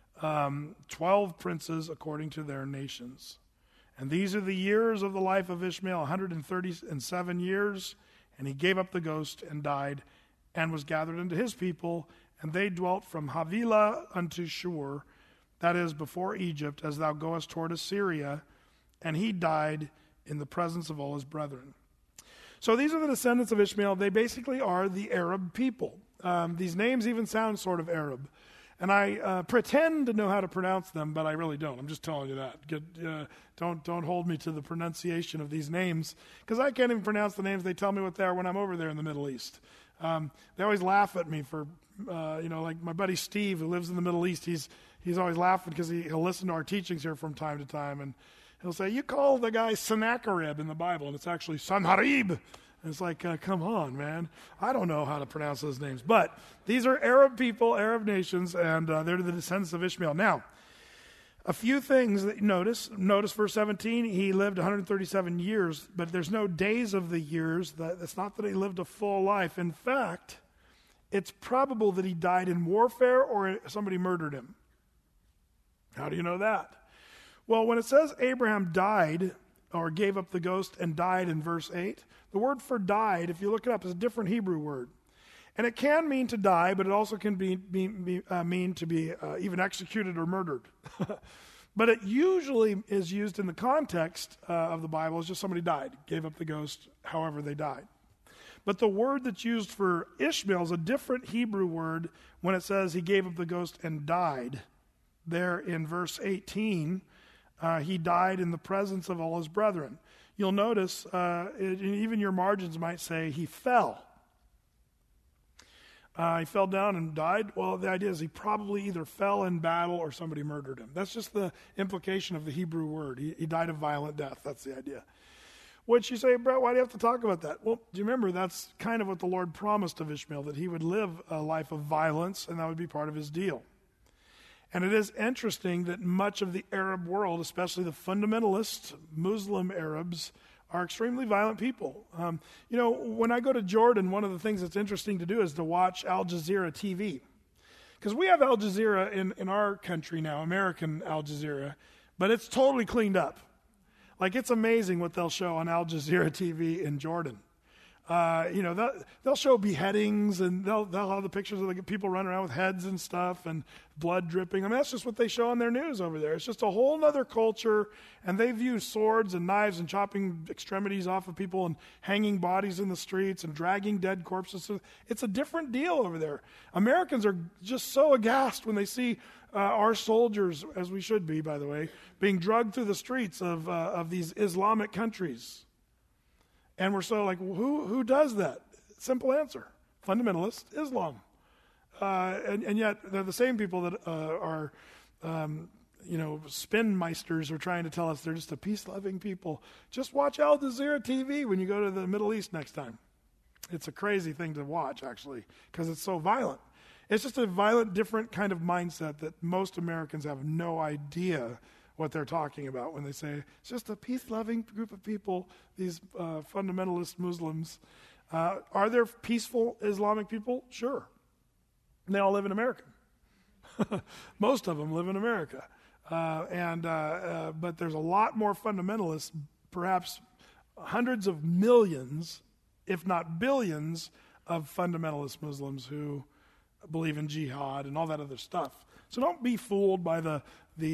12 princes according to their nations. And these are the years of the life of Ishmael, 137 years, and he gave up the ghost and died, and was gathered unto his people, and they dwelt from Havilah unto Shur, that is, before Egypt, as thou goest toward Assyria, and he died in the presence of all his brethren. So these are the descendants of Ishmael. They basically are the Arab people. These names even sound sort of Arab. And I pretend to know how to pronounce them, but I really don't. I'm just telling you that. Don't hold me to the pronunciation of these names, because I can't even pronounce the names they tell me what they are when I'm over there in the Middle East. They always laugh at me for, like my buddy Steve, who lives in the Middle East. He's always laughing because he'll listen to our teachings here from time to time, and he'll say, you call the guy Sennacherib in the Bible, and it's actually Sanharib. And it's like, come on, man. I don't know how to pronounce those names. But these are Arab people, Arab nations, and they're the descendants of Ishmael. Now, a few things that you notice. Notice verse 17, he lived 137 years, but there's no days of the years. It's not that he lived a full life. In fact, it's probable that he died in warfare or somebody murdered him. How do you know that? Well, when it says Abraham died or gave up the ghost and died in verse 8, the word for died, if you look it up, is a different Hebrew word. And it can mean to die, but it also can mean to be even executed or murdered. But it usually is used in the context of the Bible as just somebody died, gave up the ghost, however they died. But the word that's used for Ishmael is a different Hebrew word when it says he gave up the ghost and died. There in verse 18, he died in the presence of all his brethren. You'll notice, even your margins might say he fell. He fell down and died. Well, the idea is he probably either fell in battle or somebody murdered him. That's just the implication of the Hebrew word. He died a violent death. That's the idea. Which you say, Brett, why do you have to talk about that? Well, do you remember that's kind of what the Lord promised of Ishmael, that he would live a life of violence, and that would be part of his deal. And it is interesting that much of the Arab world, especially the fundamentalist Muslim Arabs, are extremely violent people. When I go to Jordan, one of the things that's interesting to do is to watch Al Jazeera TV. Because we have Al Jazeera in our country now, American Al Jazeera, but it's totally cleaned up. Like, it's amazing what they'll show on Al Jazeera TV in Jordan. They'll show beheadings, and they'll have the pictures of the people running around with heads and stuff and blood dripping. I mean, that's just what they show on their news over there. It's just a whole other culture, and they view swords and knives and chopping extremities off of people and hanging bodies in the streets and dragging dead corpses. It's a different deal over there. Americans are just so aghast when they see our soldiers, as we should be, by the way, being drugged through the streets of these Islamic countries. And we're so like, who does that? Simple answer: fundamentalist Islam. And yet they're the same people that are spin meisters are trying to tell us they're just a peace-loving people. Just watch Al Jazeera TV when you go to the Middle East next time. It's a crazy thing to watch, actually, because it's so violent. It's just a violent, different kind of mindset that most Americans have no idea what they're talking about when they say it's just a peace-loving group of people, these fundamentalist Muslims. Are there peaceful Islamic people? Sure. And they all live in America. Most of them live in America. But there's a lot more fundamentalists, perhaps hundreds of millions, if not billions, of fundamentalist Muslims who believe in jihad and all that other stuff. So don't be fooled by the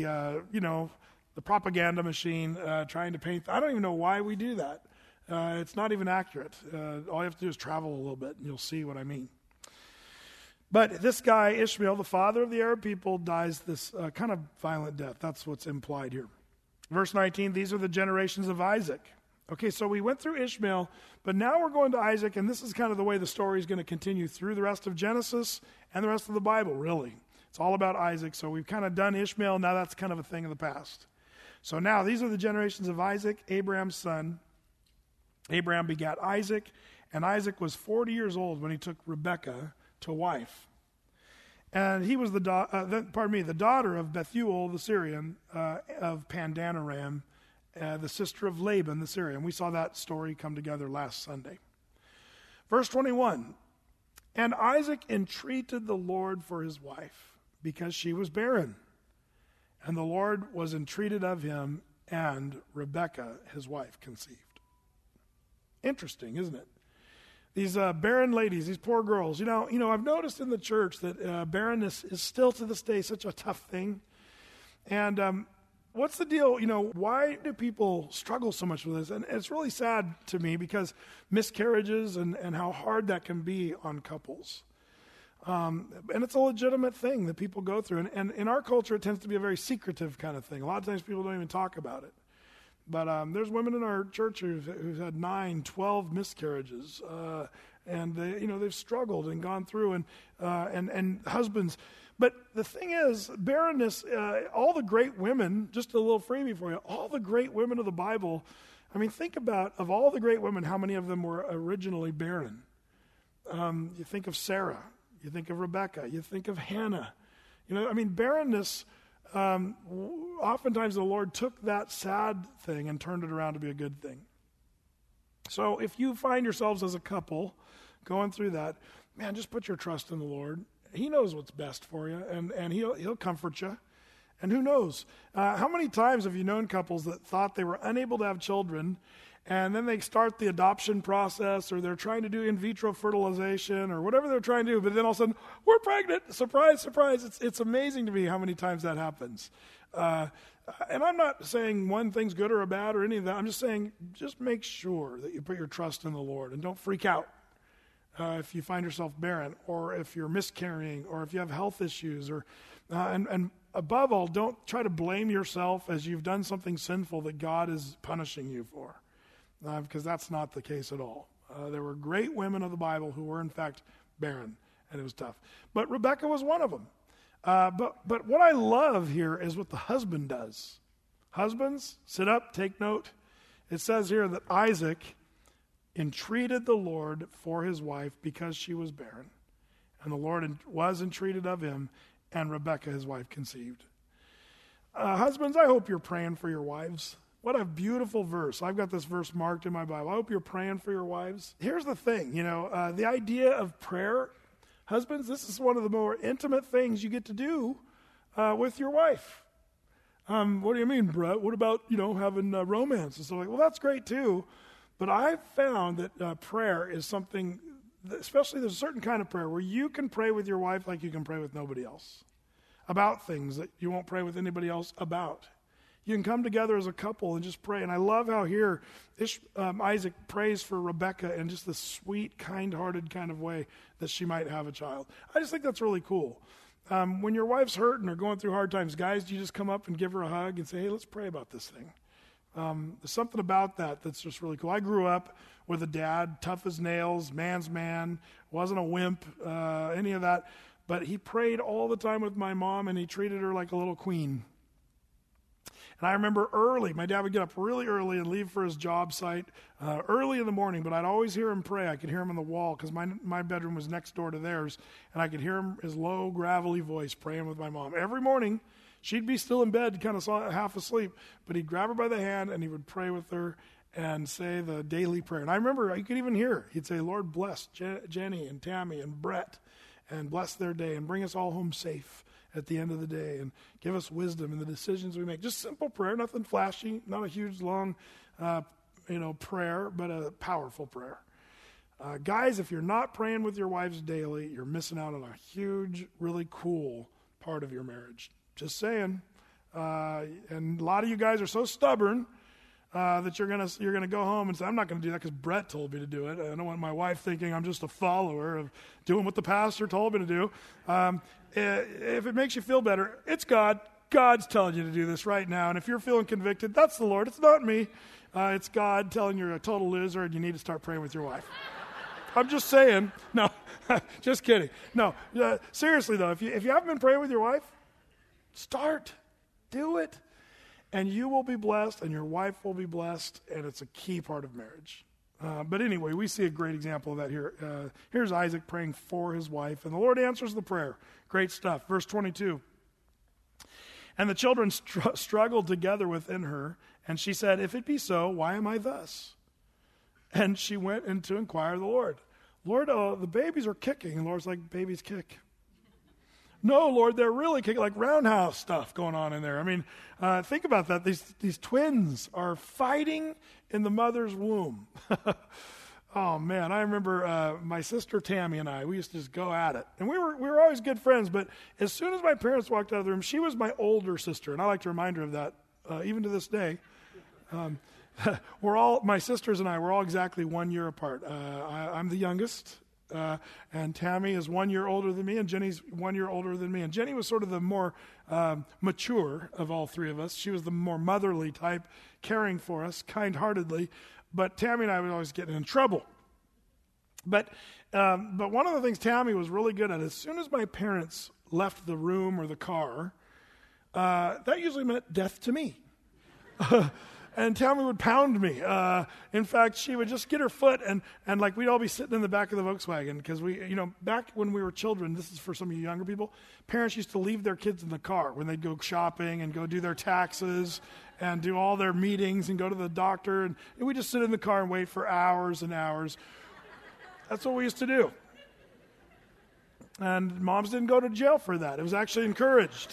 propaganda machine trying to paint. I don't even know why we do that. It's not even accurate. All you have to do is travel a little bit, and you'll see what I mean. But this guy, Ishmael, the father of the Arab people, dies this kind of violent death. That's what's implied here. Verse 19, these are the generations of Isaac. Okay, so we went through Ishmael, but now we're going to Isaac, and this is kind of the way the story is going to continue through the rest of Genesis and the rest of the Bible, really. It's all about Isaac, so we've kind of done Ishmael. Now that's kind of a thing of the past. So now these are the generations of Isaac, Abraham's son. Abraham begat Isaac, and Isaac was 40 years old when he took Rebekah to wife. And he was the daughter of Bethuel the Syrian, of Pandanaram, the sister of Laban the Syrian. We saw that story come together last Sunday. Verse 21, and Isaac entreated the Lord for his wife, because she was barren. And the Lord was entreated of him, and Rebekah, his wife, conceived. Interesting, isn't it? These barren ladies, these poor girls. I've noticed in the church that barrenness is still to this day such a tough thing. And what's the deal? Why do people struggle so much with this? And it's really sad to me because miscarriages and how hard that can be on couples. And it's a legitimate thing that people go through. And in our culture, it tends to be a very secretive kind of thing. A lot of times people don't even talk about it. But there's women in our church who've had 9, 12 miscarriages. And they've struggled and gone through, and husbands. But the thing is, barrenness, all the great women, just a little freebie for you, all the great women of the Bible, think about, of all the great women, how many of them were originally barren? You think of Sarah. You think of Rebecca. You think of Hannah. Barrenness, oftentimes the Lord took that sad thing and turned it around to be a good thing. So if you find yourselves as a couple going through that, man, just put your trust in the Lord. He knows what's best for you, and he'll comfort you. And who knows? How many times have you known couples that thought they were unable to have children, and then they start the adoption process, or they're trying to do in vitro fertilization, or whatever they're trying to do, but then all of a sudden, we're pregnant. Surprise, surprise. It's amazing to me how many times that happens. And I'm not saying one thing's good or bad or any of that. I'm just saying, just make sure that you put your trust in the Lord, and don't freak out if you find yourself barren, or if you're miscarrying, or if you have health issues, or and above all, don't try to blame yourself as you've done something sinful that God is punishing you for. Because that's not the case at all. There were great women of the Bible who were, in fact, barren, and it was tough. But Rebekah was one of them. But what I love here is what the husband does. Husbands, sit up, take note. It says here that Isaac entreated the Lord for his wife because she was barren. And the Lord was entreated of him, and Rebekah, his wife, conceived. Husbands, I hope you're praying for your wives. What a beautiful verse. I've got this verse marked in my Bible. I hope you're praying for your wives. Here's the thing, the idea of prayer, husbands, this is one of the more intimate things you get to do with your wife. What do you mean, Brett? What about, having romance and stuff like that? Well, that's great too. But I've found that prayer is something, especially there's a certain kind of prayer where you can pray with your wife like you can pray with nobody else. About things that you won't pray with anybody else about. You can come together as a couple and just pray. And I love how here Isaac prays for Rebekah in just this sweet, kind-hearted kind of way that she might have a child. I just think that's really cool. When your wife's hurting or going through hard times, guys, do you just come up and give her a hug and say, hey, let's pray about this thing? There's something about that that's just really cool. I grew up with a dad, tough as nails, man's man, wasn't a wimp, any of that. But he prayed all the time with my mom, and he treated her like a little queen. And I remember my dad would get up really early and leave for his job site early in the morning, but I'd always hear him pray. I could hear him on the wall because my bedroom was next door to theirs, and I could hear his low, gravelly voice praying with my mom. Every morning, she'd be still in bed, kind of half asleep, but he'd grab her by the hand, and he would pray with her and say the daily prayer. And I remember, you could even hear her. He'd say, Lord, bless Jenny and Tammy and Brett, and bless their day, and bring us all home safe at the end of the day, and give us wisdom in the decisions we make. Just simple prayer, nothing flashy, not a huge, long, prayer, but a powerful prayer. Guys, if you're not praying with your wives daily, you're missing out on a huge, really cool part of your marriage. Just saying. And a lot of you guys are so stubborn that you're gonna go home and say, I'm not going to do that because Brett told me to do it. I don't want my wife thinking I'm just a follower of doing what the pastor told me to do. If it makes you feel better, it's God. God's telling you to do this right now. And if you're feeling convicted, that's the Lord. It's not me. It's God telling you you're a total loser and you need to start praying with your wife. I'm just saying. No, just kidding. No, seriously though, if you haven't been praying with your wife, start. Do it. And you will be blessed, and your wife will be blessed, and it's a key part of marriage. But anyway, we see a great example of that here. Here's Isaac praying for his wife, and the Lord answers the prayer. Great stuff. Verse 22. And the children struggled together within her, and she said, if it be so, why am I thus? And she went in to inquire of the Lord. Lord, the babies are kicking. And the Lord's like, babies kick. No, Lord, they're really kicking, like roundhouse stuff going on in there. I mean, think about that. These twins are fighting in the mother's womb. Oh, man, I remember my sister Tammy and I, we used to just go at it. And we were always good friends, but as soon as my parents walked out of the room, she was my older sister, and I like to remind her of that, even to this day. My sisters and I, we're all exactly 1 year apart. I'm the youngest. And Tammy is 1 year older than me, and Jenny's 1 year older than me. And Jenny was sort of the more mature of all three of us. She was the more motherly type, caring for us, kind-heartedly. But Tammy and I would always get in trouble. But one of the things Tammy was really good at, as soon as my parents left the room or the car, that usually meant death to me. And Tammy would pound me. In fact, she would just get her foot and like we'd all be sitting in the back of the Volkswagen because back when we were children, this is for some of you younger people, parents used to leave their kids in the car when they'd go shopping and go do their taxes and do all their meetings and go to the doctor. And we'd just sit in the car and wait for hours and hours. That's what we used to do. And moms didn't go to jail for that. It was actually encouraged.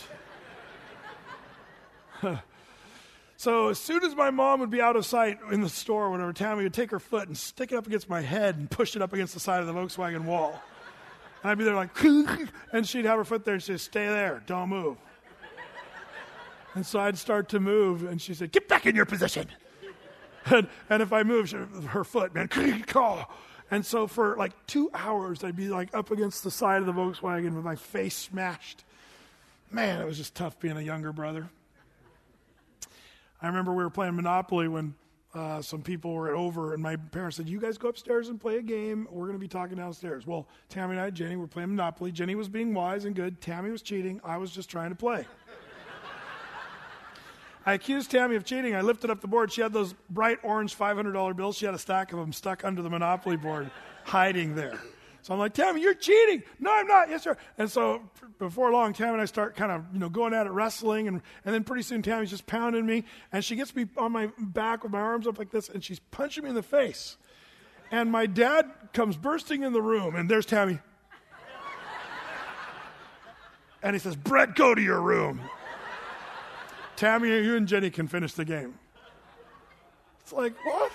So as soon as my mom would be out of sight in the store or whatever, Tammy would take her foot and stick it up against my head and push it up against the side of the Volkswagen wall. And I'd be there like, and she'd have her foot there and she'd say, stay there, don't move. And so I'd start to move, and she said, get back in your position. And if I moved, her foot, man, and so for like 2 hours, I'd be like up against the side of the Volkswagen with my face smashed. Man, it was just tough being a younger brother. I remember we were playing Monopoly when some people were over, and my parents said, you guys go upstairs and play a game. We're going to be talking downstairs. Well, Tammy and I, Jenny, were playing Monopoly. Jenny was being wise and good. Tammy was cheating. I was just trying to play. I accused Tammy of cheating. I lifted up the board. She had those bright orange $500 bills. She had a stack of them stuck under the Monopoly board, hiding there. So I'm like, Tammy, you're cheating. No, I'm not. Yes, sir. And so before long, Tammy and I start kind of, going at it, wrestling. And then pretty soon Tammy's just pounding me. And she gets me on my back with my arms up like this. And she's punching me in the face. And my dad comes bursting in the room. And there's Tammy. And he says, Brett, go to your room. Tammy, you and Jenny can finish the game. It's like, what?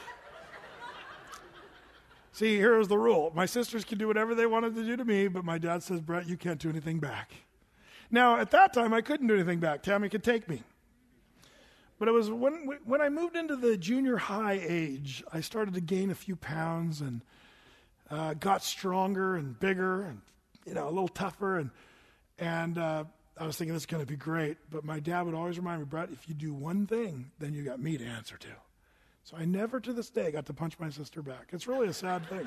See, here's the rule. My sisters can do whatever they wanted to do to me, but my dad says, Brett, you can't do anything back. Now, at that time, I couldn't do anything back. Tammy could take me. But it was when I moved into the junior high age, I started to gain a few pounds and got stronger and bigger and, a little tougher. And I was thinking, this is going to be great. But my dad would always remind me, Brett, if you do one thing, then you got me to answer to. So I never to this day got to punch my sister back. It's really a sad thing.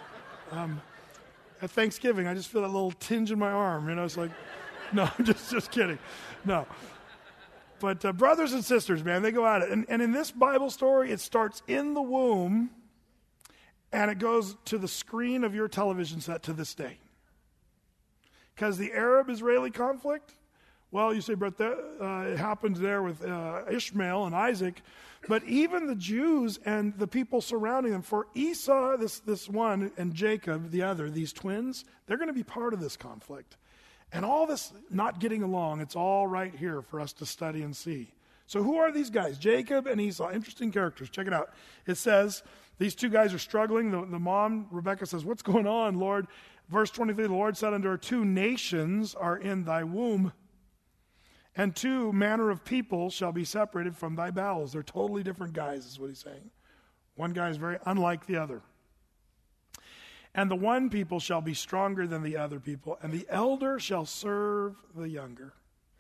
At Thanksgiving, I just feel that little tinge in my arm. It's like, no, just kidding. No. But brothers and sisters, man, they go at it. And in this Bible story, it starts in the womb, and it goes to the screen of your television set to this day. Because the Arab-Israeli conflict, well, you say, Brett, it happened there with Ishmael and Isaac. But even the Jews and the people surrounding them, for Esau, this one, and Jacob, the other, these twins, they're going to be part of this conflict. And all this not getting along, it's all right here for us to study and see. So who are these guys? Jacob and Esau, interesting characters. Check it out. It says, these two guys are struggling. The mom, Rebekah, says, what's going on, Lord? Verse 23, the Lord said unto her, 2 nations are in thy womb, and 2 manner of people shall be separated from thy bowels. They're totally different guys, is what he's saying. One guy is very unlike the other. And the one people shall be stronger than the other people, and the elder shall serve the younger.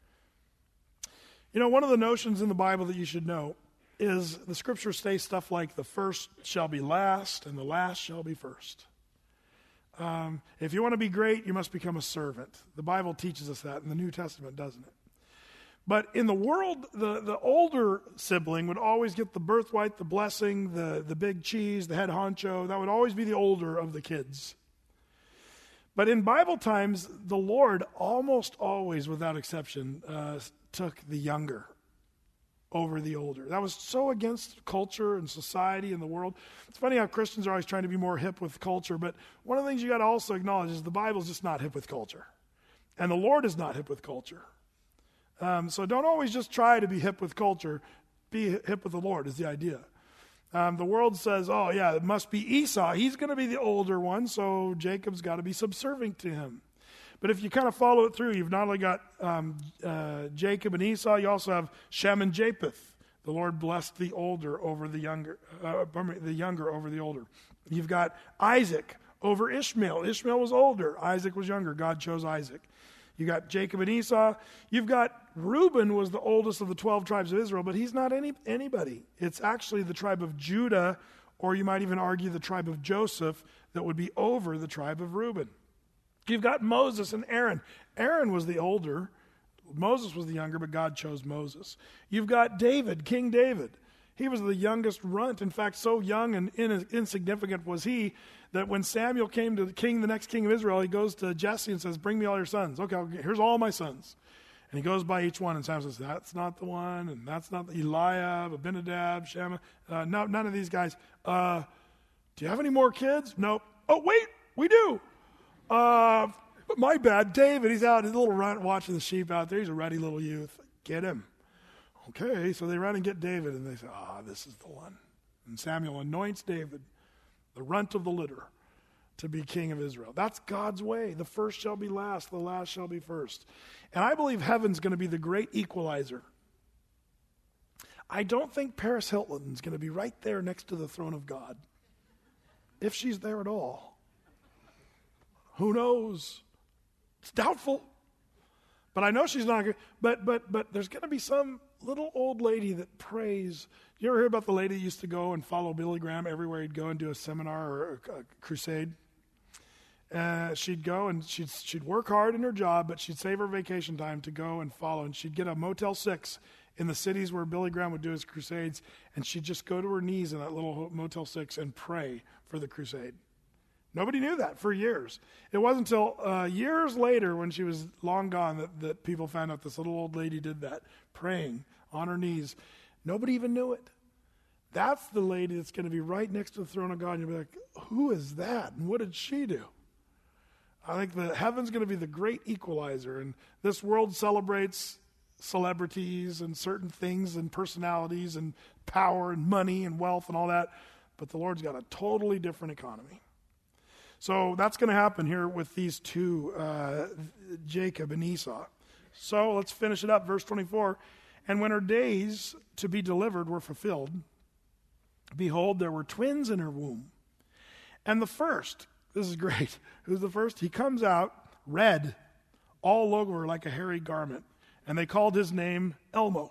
One of the notions in the Bible that you should know is the scriptures say stuff like the first shall be last, and the last shall be first. If you want to be great, you must become a servant. The Bible teaches us that, and the New Testament doesn't it? But in the world, the older sibling would always get the birthright, the blessing, the big cheese, the head honcho. That would always be the older of the kids. But in Bible times, the Lord almost always, without exception, took the younger over the older. That was so against culture and society and the world. It's funny how Christians are always trying to be more hip with culture, but one of the things you got to also acknowledge is the Bible's just not hip with culture. And the Lord is not hip with culture. So don't always just try to be hip with culture. Be hip with the Lord is the idea. The world says, oh yeah, it must be Esau. He's going to be the older one, so Jacob's got to be subservient to him. But if you kind of follow it through, you've not only got Jacob and Esau, you also have Shem and Japheth. The Lord blessed the older over the younger over the older. You've got Isaac over Ishmael. Ishmael was older. Isaac was younger. God chose Isaac. You got Jacob and Esau. You've got Reuben was the oldest of the 12 tribes of Israel, but he's not anybody. It's actually the tribe of Judah, or you might even argue the tribe of Joseph, that would be over the tribe of Reuben. You've got Moses and Aaron. Aaron was the older. Moses was the younger, but God chose Moses. You've got David, King David. He was the youngest runt. In fact, so young and insignificant was he that when Samuel came to the next king of Israel, he goes to Jesse and says, bring me all your sons. Okay, here's all my sons. And he goes by each one, and Samuel says, that's not the one, and that's not Eliab, Abinadab, Shammah. No, none of these guys. Do you have any more kids? Nope. Oh, wait, we do. My bad. David, he's out, his little runt watching the sheep out there. He's a ruddy little youth. Get him. Okay, so they run and get David, and they say, this is the one. And Samuel anoints David, the runt of the litter, to be king of Israel. That's God's way. The first shall be last, the last shall be first. And I believe heaven's going to be the great equalizer. I don't think Paris Hilton's going to be right there next to the throne of God, if she's there at all. Who knows? It's doubtful. But I know she's not going to. But there's going to be some little old lady that prays. You ever hear about the lady that used to go and follow Billy Graham everywhere he'd go and do a seminar or a crusade? She'd go and she'd work hard in her job, but she'd save her vacation time to go and follow. And she'd get a Motel 6 in the cities where Billy Graham would do his crusades, and she'd just go to her knees in that little Motel 6 and pray for the crusade. Nobody knew that for years. It wasn't until years later, when she was long gone, that people found out this little old lady did that, praying on her knees. Nobody even knew it. That's the lady that's going to be right next to the throne of God. And you'll be like, who is that? And what did she do? I think the heaven's going to be the great equalizer. And this world celebrates celebrities and certain things and personalities and power and money and wealth and all that. But the Lord's got a totally different economy. So that's going to happen here with these two, Jacob and Esau. So let's finish it up. Verse 24. And when her days to be delivered were fulfilled, behold, there were twins in her womb. And the first, this is great. Who's the first? He comes out red, all over like a hairy garment. And they called his name Elmo.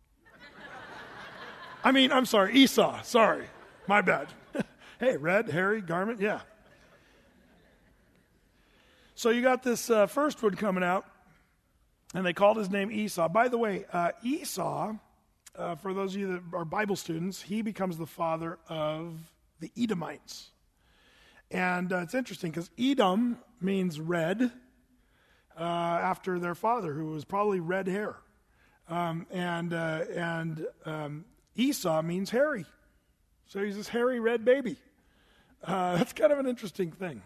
I'm sorry, Esau. Sorry. My bad. Hey, red, hairy garment, yeah. So you got this first one coming out, and they called his name Esau. By the way, Esau, for those of you that are Bible students, he becomes the father of the Edomites. And it's interesting because Edom means red, after their father, who was probably red hair. Esau means hairy. So he's this hairy red baby. That's kind of an interesting thing.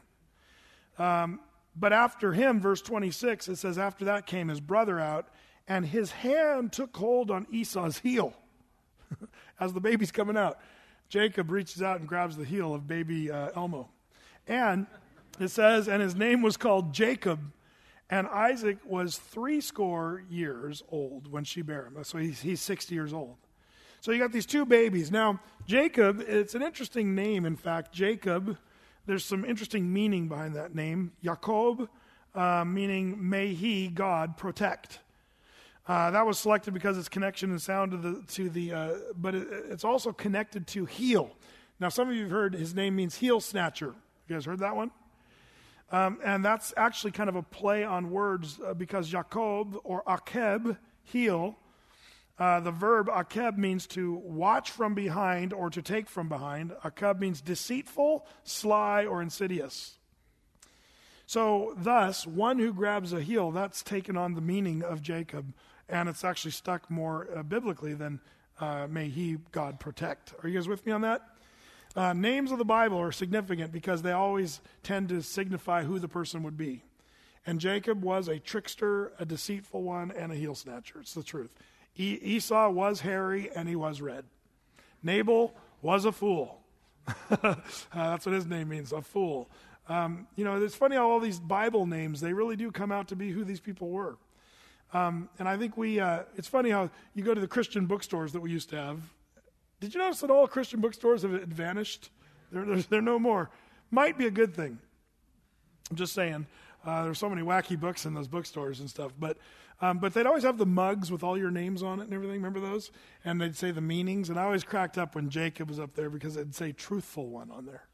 But after him, verse 26, it says, after that came his brother out, and his hand took hold on Esau's heel as the baby's coming out. Jacob reaches out and grabs the heel of baby Elmo. And it says, and his name was called Jacob, and Isaac was 80 years old when she bare him. So he's 60 years old. So you got these two babies. Now, Jacob, it's an interesting name. In fact, Jacob, there's some interesting meaning behind that name. Jacob, meaning may he, God, protect. That was selected because its connection and sound but it's also connected to heel. Now, some of you have heard his name means heel snatcher. You guys heard that one? And that's actually kind of a play on words because Jacob or Akeb, heel, the verb akeb means to watch from behind or to take from behind. Akeb means deceitful, sly, or insidious. So thus, one who grabs a heel, that's taken on the meaning of Jacob, and it's actually stuck more biblically than may he, God, protect. Are you guys with me on that? Names of the Bible are significant because they always tend to signify who the person would be. And Jacob was a trickster, a deceitful one, and a heel snatcher. It's the truth. Esau was hairy and he was red. Nabal was a fool. That's what his name means, a fool. It's funny how all these Bible names, they really do come out to be who these people were. And I think it's funny how you go to the Christian bookstores that we used to have. Did you notice that all Christian bookstores have vanished? They're no more. Might be a good thing. I'm just saying. There's so many wacky books in those bookstores and stuff. But they'd always have the mugs with all your names on it and everything. Remember those? And they'd say the meanings. And I always cracked up when Jacob was up there because it'd say truthful one on there.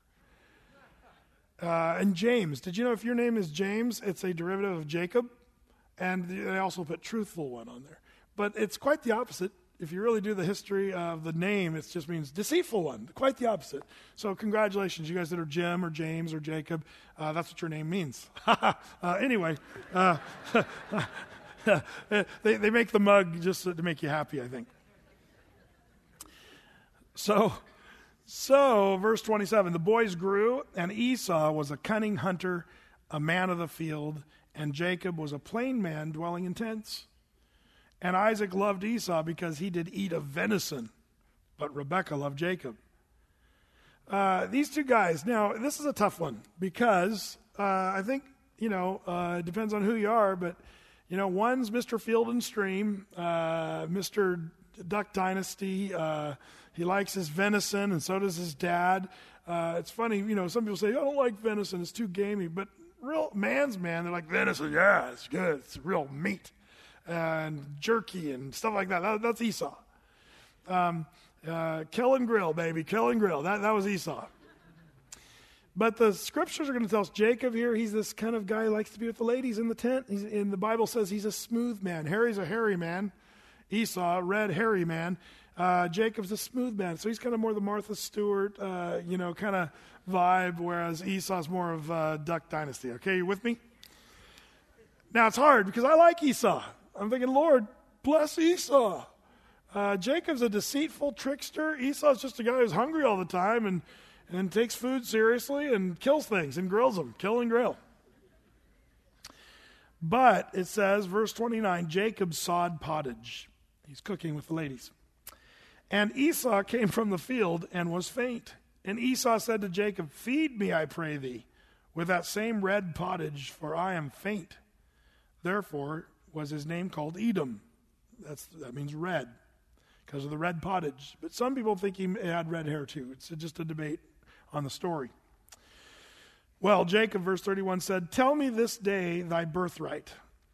And James. Did you know if your name is James, it's a derivative of Jacob? And they also put truthful one on there. But it's quite the opposite. If you really do the history of the name, it just means deceitful one. Quite the opposite. So congratulations, you guys that are Jim or James or Jacob. That's what your name means. Anyway, they make the mug just to make you happy, I think. So verse 27, the boys grew, and Esau was a cunning hunter, a man of the field, and Jacob was a plain man dwelling in tents. And Isaac loved Esau because he did eat of venison, but Rebekah loved Jacob. These two guys, now this is a tough one because I think, it depends on who you are, but, one's Mr. Field and Stream, Mr. Duck Dynasty. He likes his venison, and so does his dad. It's funny, some people say, I don't like venison, it's too gamey, but real man's man, they're like, venison, yeah, it's good, it's real meat. And jerky and stuff like that. That's Esau. Kill and grill, baby. Kill and grill. That was Esau. But the scriptures are going to tell us Jacob here, he's this kind of guy who likes to be with the ladies in the tent. The Bible says he's a smooth man. Harry's a hairy man. Esau, red, hairy man. Jacob's a smooth man, so he's kind of more the Martha Stewart, kind of vibe, whereas Esau's more of Duck Dynasty. Okay, you with me? Now, it's hard because I like Esau. I'm thinking, Lord, bless Esau. Jacob's a deceitful trickster. Esau's just a guy who's hungry all the time and takes food seriously and kills things and grills them. Kill and grill. But it says, verse 29, Jacob sawed pottage. He's cooking with the ladies. And Esau came from the field and was faint. And Esau said to Jacob, feed me, I pray thee, with that same red pottage, for I am faint. Therefore was his name called Edom. That means red, because of the red pottage. But some people think he had red hair too. It's just a debate on the story. Well, Jacob, verse 31 said, tell me this day thy birthright.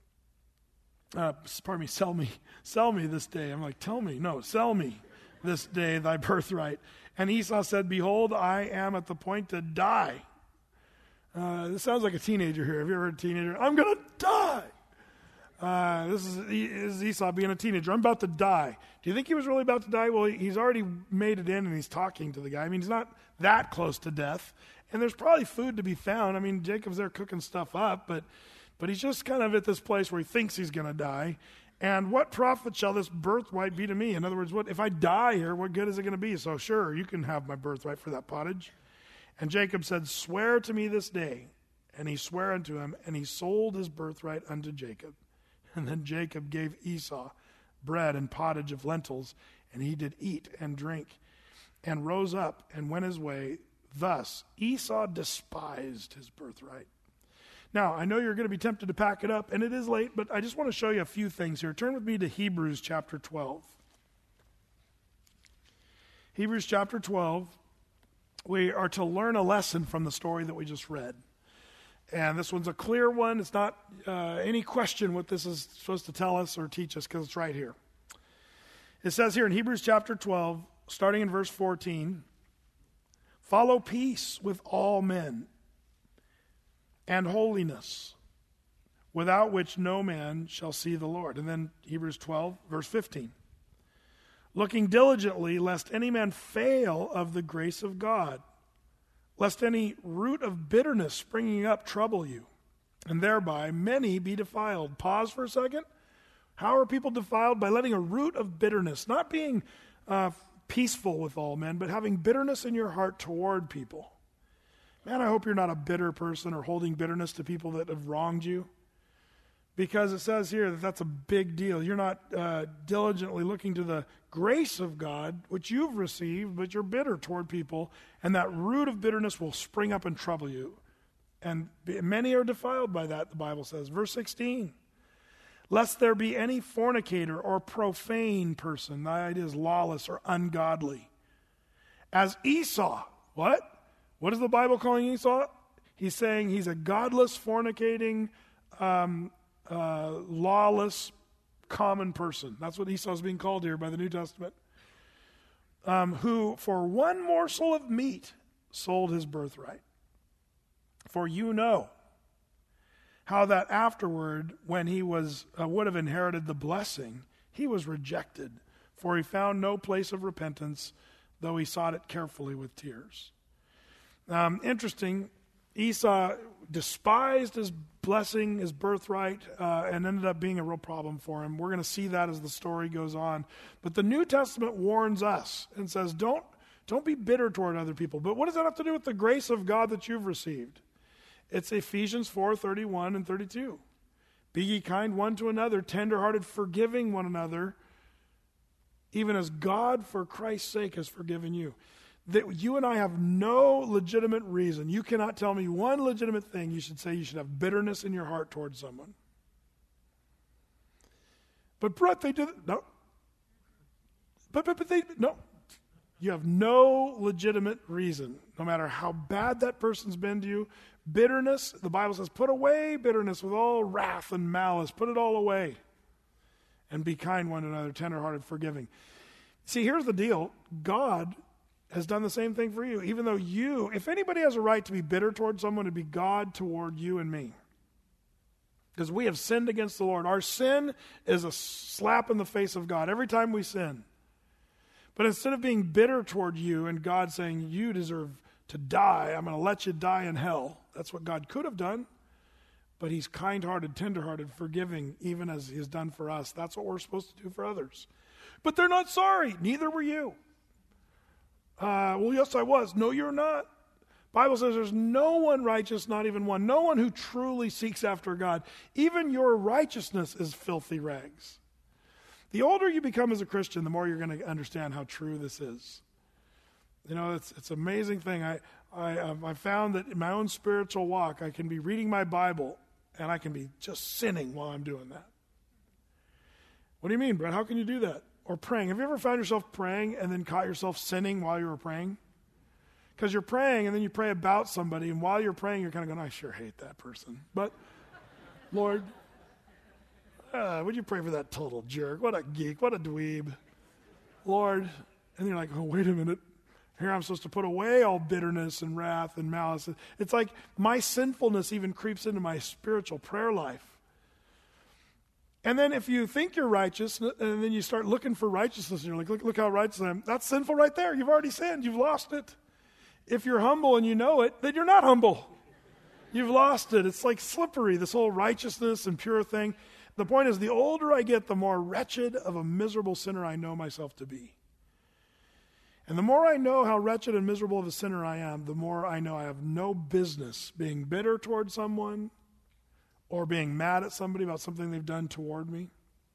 Sell me this day. I'm like, tell me. No, sell me this day thy birthright. And Esau said, behold, I am at the point to die. This sounds like a teenager here. Have you ever heard a teenager? I'm going to die. This is Esau being a teenager. I'm about to die. Do you think he was really about to die? Well, he's already made it in and he's talking to the guy. I mean, he's not that close to death. And there's probably food to be found. I mean, Jacob's there cooking stuff up, but he's just kind of at this place where he thinks he's going to die. And what profit shall this birthright be to me? In other words, what if I die here, what good is it going to be? So sure, you can have my birthright for that pottage. And Jacob said, swear to me this day. And he sware unto him, and he sold his birthright unto Jacob. And then Jacob gave Esau bread and pottage of lentils, and he did eat and drink, and rose up and went his way. Thus Esau despised his birthright. Now, I know you're going to be tempted to pack it up, and it is late, but I just want to show you a few things here. Turn with me to Hebrews chapter 12. Hebrews chapter 12, we are to learn a lesson from the story that we just read. And this one's a clear one. It's not any question what this is supposed to tell us or teach us, because it's right here. It says here in Hebrews chapter 12, starting in verse 14, follow peace with all men and holiness, without which no man shall see the Lord. And then Hebrews 12, verse 15. Looking diligently, lest any man fail of the grace of God, lest any root of bitterness springing up trouble you, and thereby many be defiled. Pause for a second. How are people defiled? By letting a root of bitterness, not being peaceful with all men, but having bitterness in your heart toward people. Man, I hope you're not a bitter person or holding bitterness to people that have wronged you, because it says here that that's a big deal. You're not diligently looking to the grace of God, which you've received, but you're bitter toward people, and that root of bitterness will spring up and trouble you. And many are defiled by that, the Bible says. Verse 16, lest there be any fornicator or profane person, the idea is lawless or ungodly, as Esau. What? What is the Bible calling Esau? He's saying he's a godless, fornicating, lawless, common person. That's what Esau is being called here by the New Testament. Who for one morsel of meat sold his birthright. For you know how that afterward, when he was would have inherited the blessing, he was rejected, for he found no place of repentance, though he sought it carefully with tears. Interesting, Esau despised his blessing, his birthright, and ended up being a real problem for him. We're going to see that as the story goes on. But the New Testament warns us and says, don't be bitter toward other people. But what does that have to do with the grace of God that you've received? It's Ephesians 4:31 and 32. Be ye kind one to another, tenderhearted, forgiving one another, even as God for Christ's sake has forgiven you. That you and I have no legitimate reason. You cannot tell me one legitimate thing you should say you should have bitterness in your heart towards someone. But Brett, they do no. But they no. You have no legitimate reason, no matter how bad that person's been to you. Bitterness, the Bible says, put away bitterness with all wrath and malice. Put it all away. And be kind one to another, tenderhearted, forgiving. See, here's the deal. God has done the same thing for you. Even though if anybody has a right to be bitter toward someone, it'd be God toward you and me. Because we have sinned against the Lord. Our sin is a slap in the face of God every time we sin. But instead of being bitter toward you and God saying, you deserve to die, I'm going to let you die in hell. That's what God could have done. But he's kind-hearted, tender-hearted, forgiving, even as he has done for us. That's what we're supposed to do for others. But they're not sorry. Neither were you. Well, yes, I was. No, you're not. Bible says there's no one righteous, not even one. No one who truly seeks after God. Even your righteousness is filthy rags. The older you become as a Christian, the more you're going to understand how true this is. You know, it's an amazing thing. I found that in my own spiritual walk, I can be reading my Bible and I can be just sinning while I'm doing that. What do you mean, Brett? How can you do that? Or praying. Have you ever found yourself praying and then caught yourself sinning while you were praying? Because you're praying and then you pray about somebody, and while you're praying, you're kind of going, I sure hate that person. But, Lord, would you pray for that total jerk? What a geek. What a dweeb. Lord. And you're like, oh, wait a minute. Here I'm supposed to put away all bitterness and wrath and malice. It's like my sinfulness even creeps into my spiritual prayer life. And then if you think you're righteous, and then you start looking for righteousness, and you're like, look how righteous I am. That's sinful right there. You've already sinned. You've lost it. If you're humble and you know it, then you're not humble. You've lost it. It's like slippery, this whole righteousness and pure thing. The point is, the older I get, the more wretched of a miserable sinner I know myself to be. And the more I know how wretched and miserable of a sinner I am, the more I know I have no business being bitter toward someone or being mad at somebody about something they've done toward me.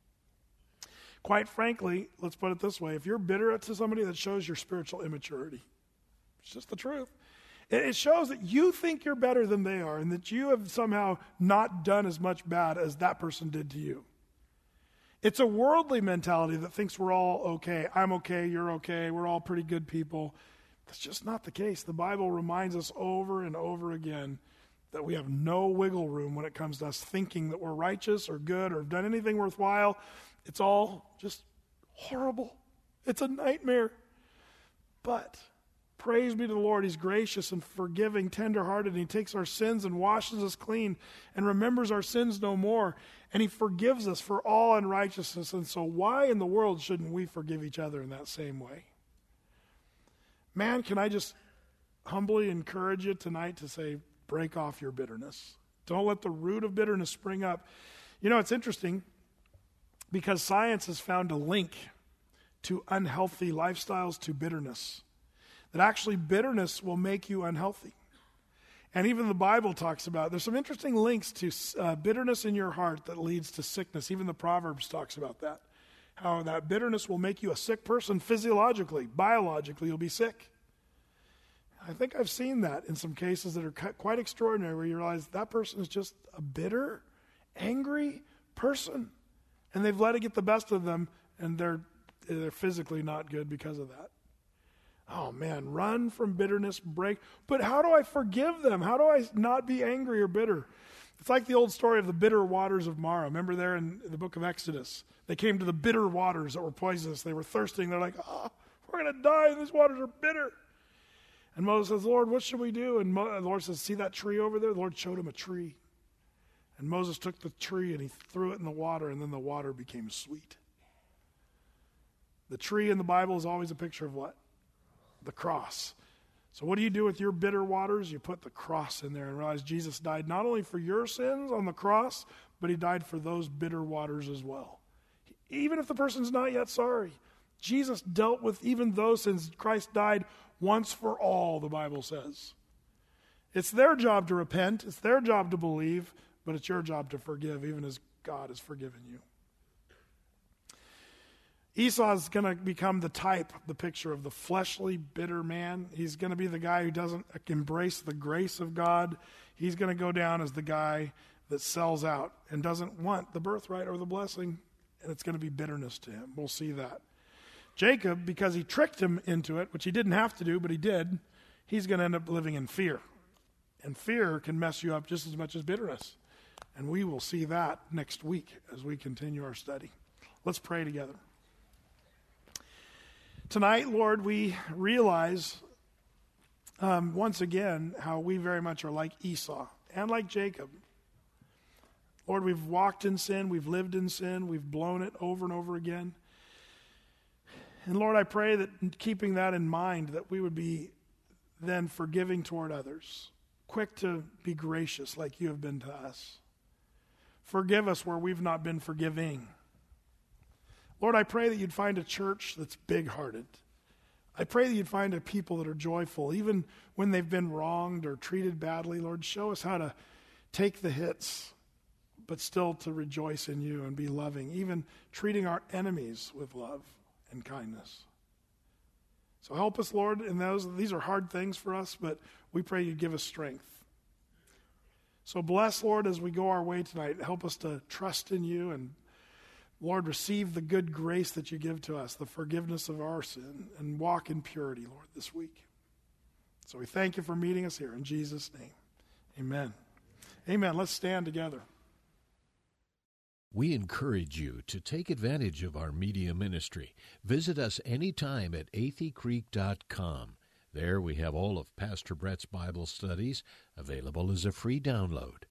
Quite frankly, let's put it this way. If you're bitter to somebody, that shows your spiritual immaturity. It's just the truth. It shows that you think you're better than they are and that you have somehow not done as much bad as that person did to you. It's a worldly mentality that thinks we're all okay. I'm okay, you're okay, we're all pretty good people. That's just not the case. The Bible reminds us over and over again that we have no wiggle room when it comes to us thinking that we're righteous or good or have done anything worthwhile. It's all just horrible. It's a nightmare. But praise be to the Lord. He's gracious and forgiving, tender-hearted, and he takes our sins and washes us clean and remembers our sins no more. And he forgives us for all unrighteousness. And so why in the world shouldn't we forgive each other in that same way? Man, can I just humbly encourage you tonight to say, break off your bitterness. Don't let the root of bitterness spring up. You know, it's interesting because science has found a link to unhealthy lifestyles to bitterness. That actually bitterness will make you unhealthy. And even the Bible talks about, there's some interesting links to bitterness in your heart that leads to sickness. Even the Proverbs talks about that. How that bitterness will make you a sick person physiologically, biologically, you'll be sick. I think I've seen that in some cases that are quite extraordinary where you realize that person is just a bitter, angry person. And they've let it get the best of them and they're physically not good because of that. Oh man, run from bitterness, break. But how do I forgive them? How do I not be angry or bitter? It's like the old story of the bitter waters of Marah. Remember there in the book of Exodus? They came to the bitter waters that were poisonous. They were thirsting. They're like, we're going to die and these waters are bitter. And Moses says, Lord, what should we do? And the Lord says, see that tree over there? The Lord showed him a tree. And Moses took the tree and he threw it in the water, and then the water became sweet. The tree in the Bible is always a picture of what? The cross. So what do you do with your bitter waters? You put the cross in there and realize Jesus died not only for your sins on the cross, but he died for those bitter waters as well. Even if the person's not yet sorry, Jesus dealt with even those sins. Christ died once for all, the Bible says. It's their job to repent. It's their job to believe, but it's your job to forgive, even as God has forgiven you. Esau is going to become the type, the picture of the fleshly, bitter man. He's going to be the guy who doesn't embrace the grace of God. He's going to go down as the guy that sells out and doesn't want the birthright or the blessing, and it's going to be bitterness to him. We'll see that. Jacob, because he tricked him into it, which he didn't have to do, but he did, he's going to end up living in fear. And fear can mess you up just as much as bitterness. And we will see that next week as we continue our study. Let's pray together. Tonight, Lord, we realize once again how we very much are like Esau and like Jacob. Lord, we've walked in sin, we've lived in sin, we've blown it over and over again. And Lord, I pray that keeping that in mind, that we would be then forgiving toward others, quick to be gracious like you have been to us. Forgive us where we've not been forgiving. Lord, I pray that you'd find a church that's big-hearted. I pray that you'd find a people that are joyful, even when they've been wronged or treated badly. Lord, show us how to take the hits, but still to rejoice in you and be loving, even treating our enemies with love and kindness. So help us, Lord, in these are hard things for us, but we pray you'd give us strength. So bless, Lord, as we go our way tonight. Help us to trust in you and, Lord, receive the good grace that you give to us, the forgiveness of our sin, and walk in purity, Lord, this week. So we thank you for meeting us here in Jesus' name. Amen. Amen. Let's stand together. We encourage you to take advantage of our media ministry. Visit us anytime at atheycreek.com. There we have all of Pastor Brett's Bible studies available as a free download.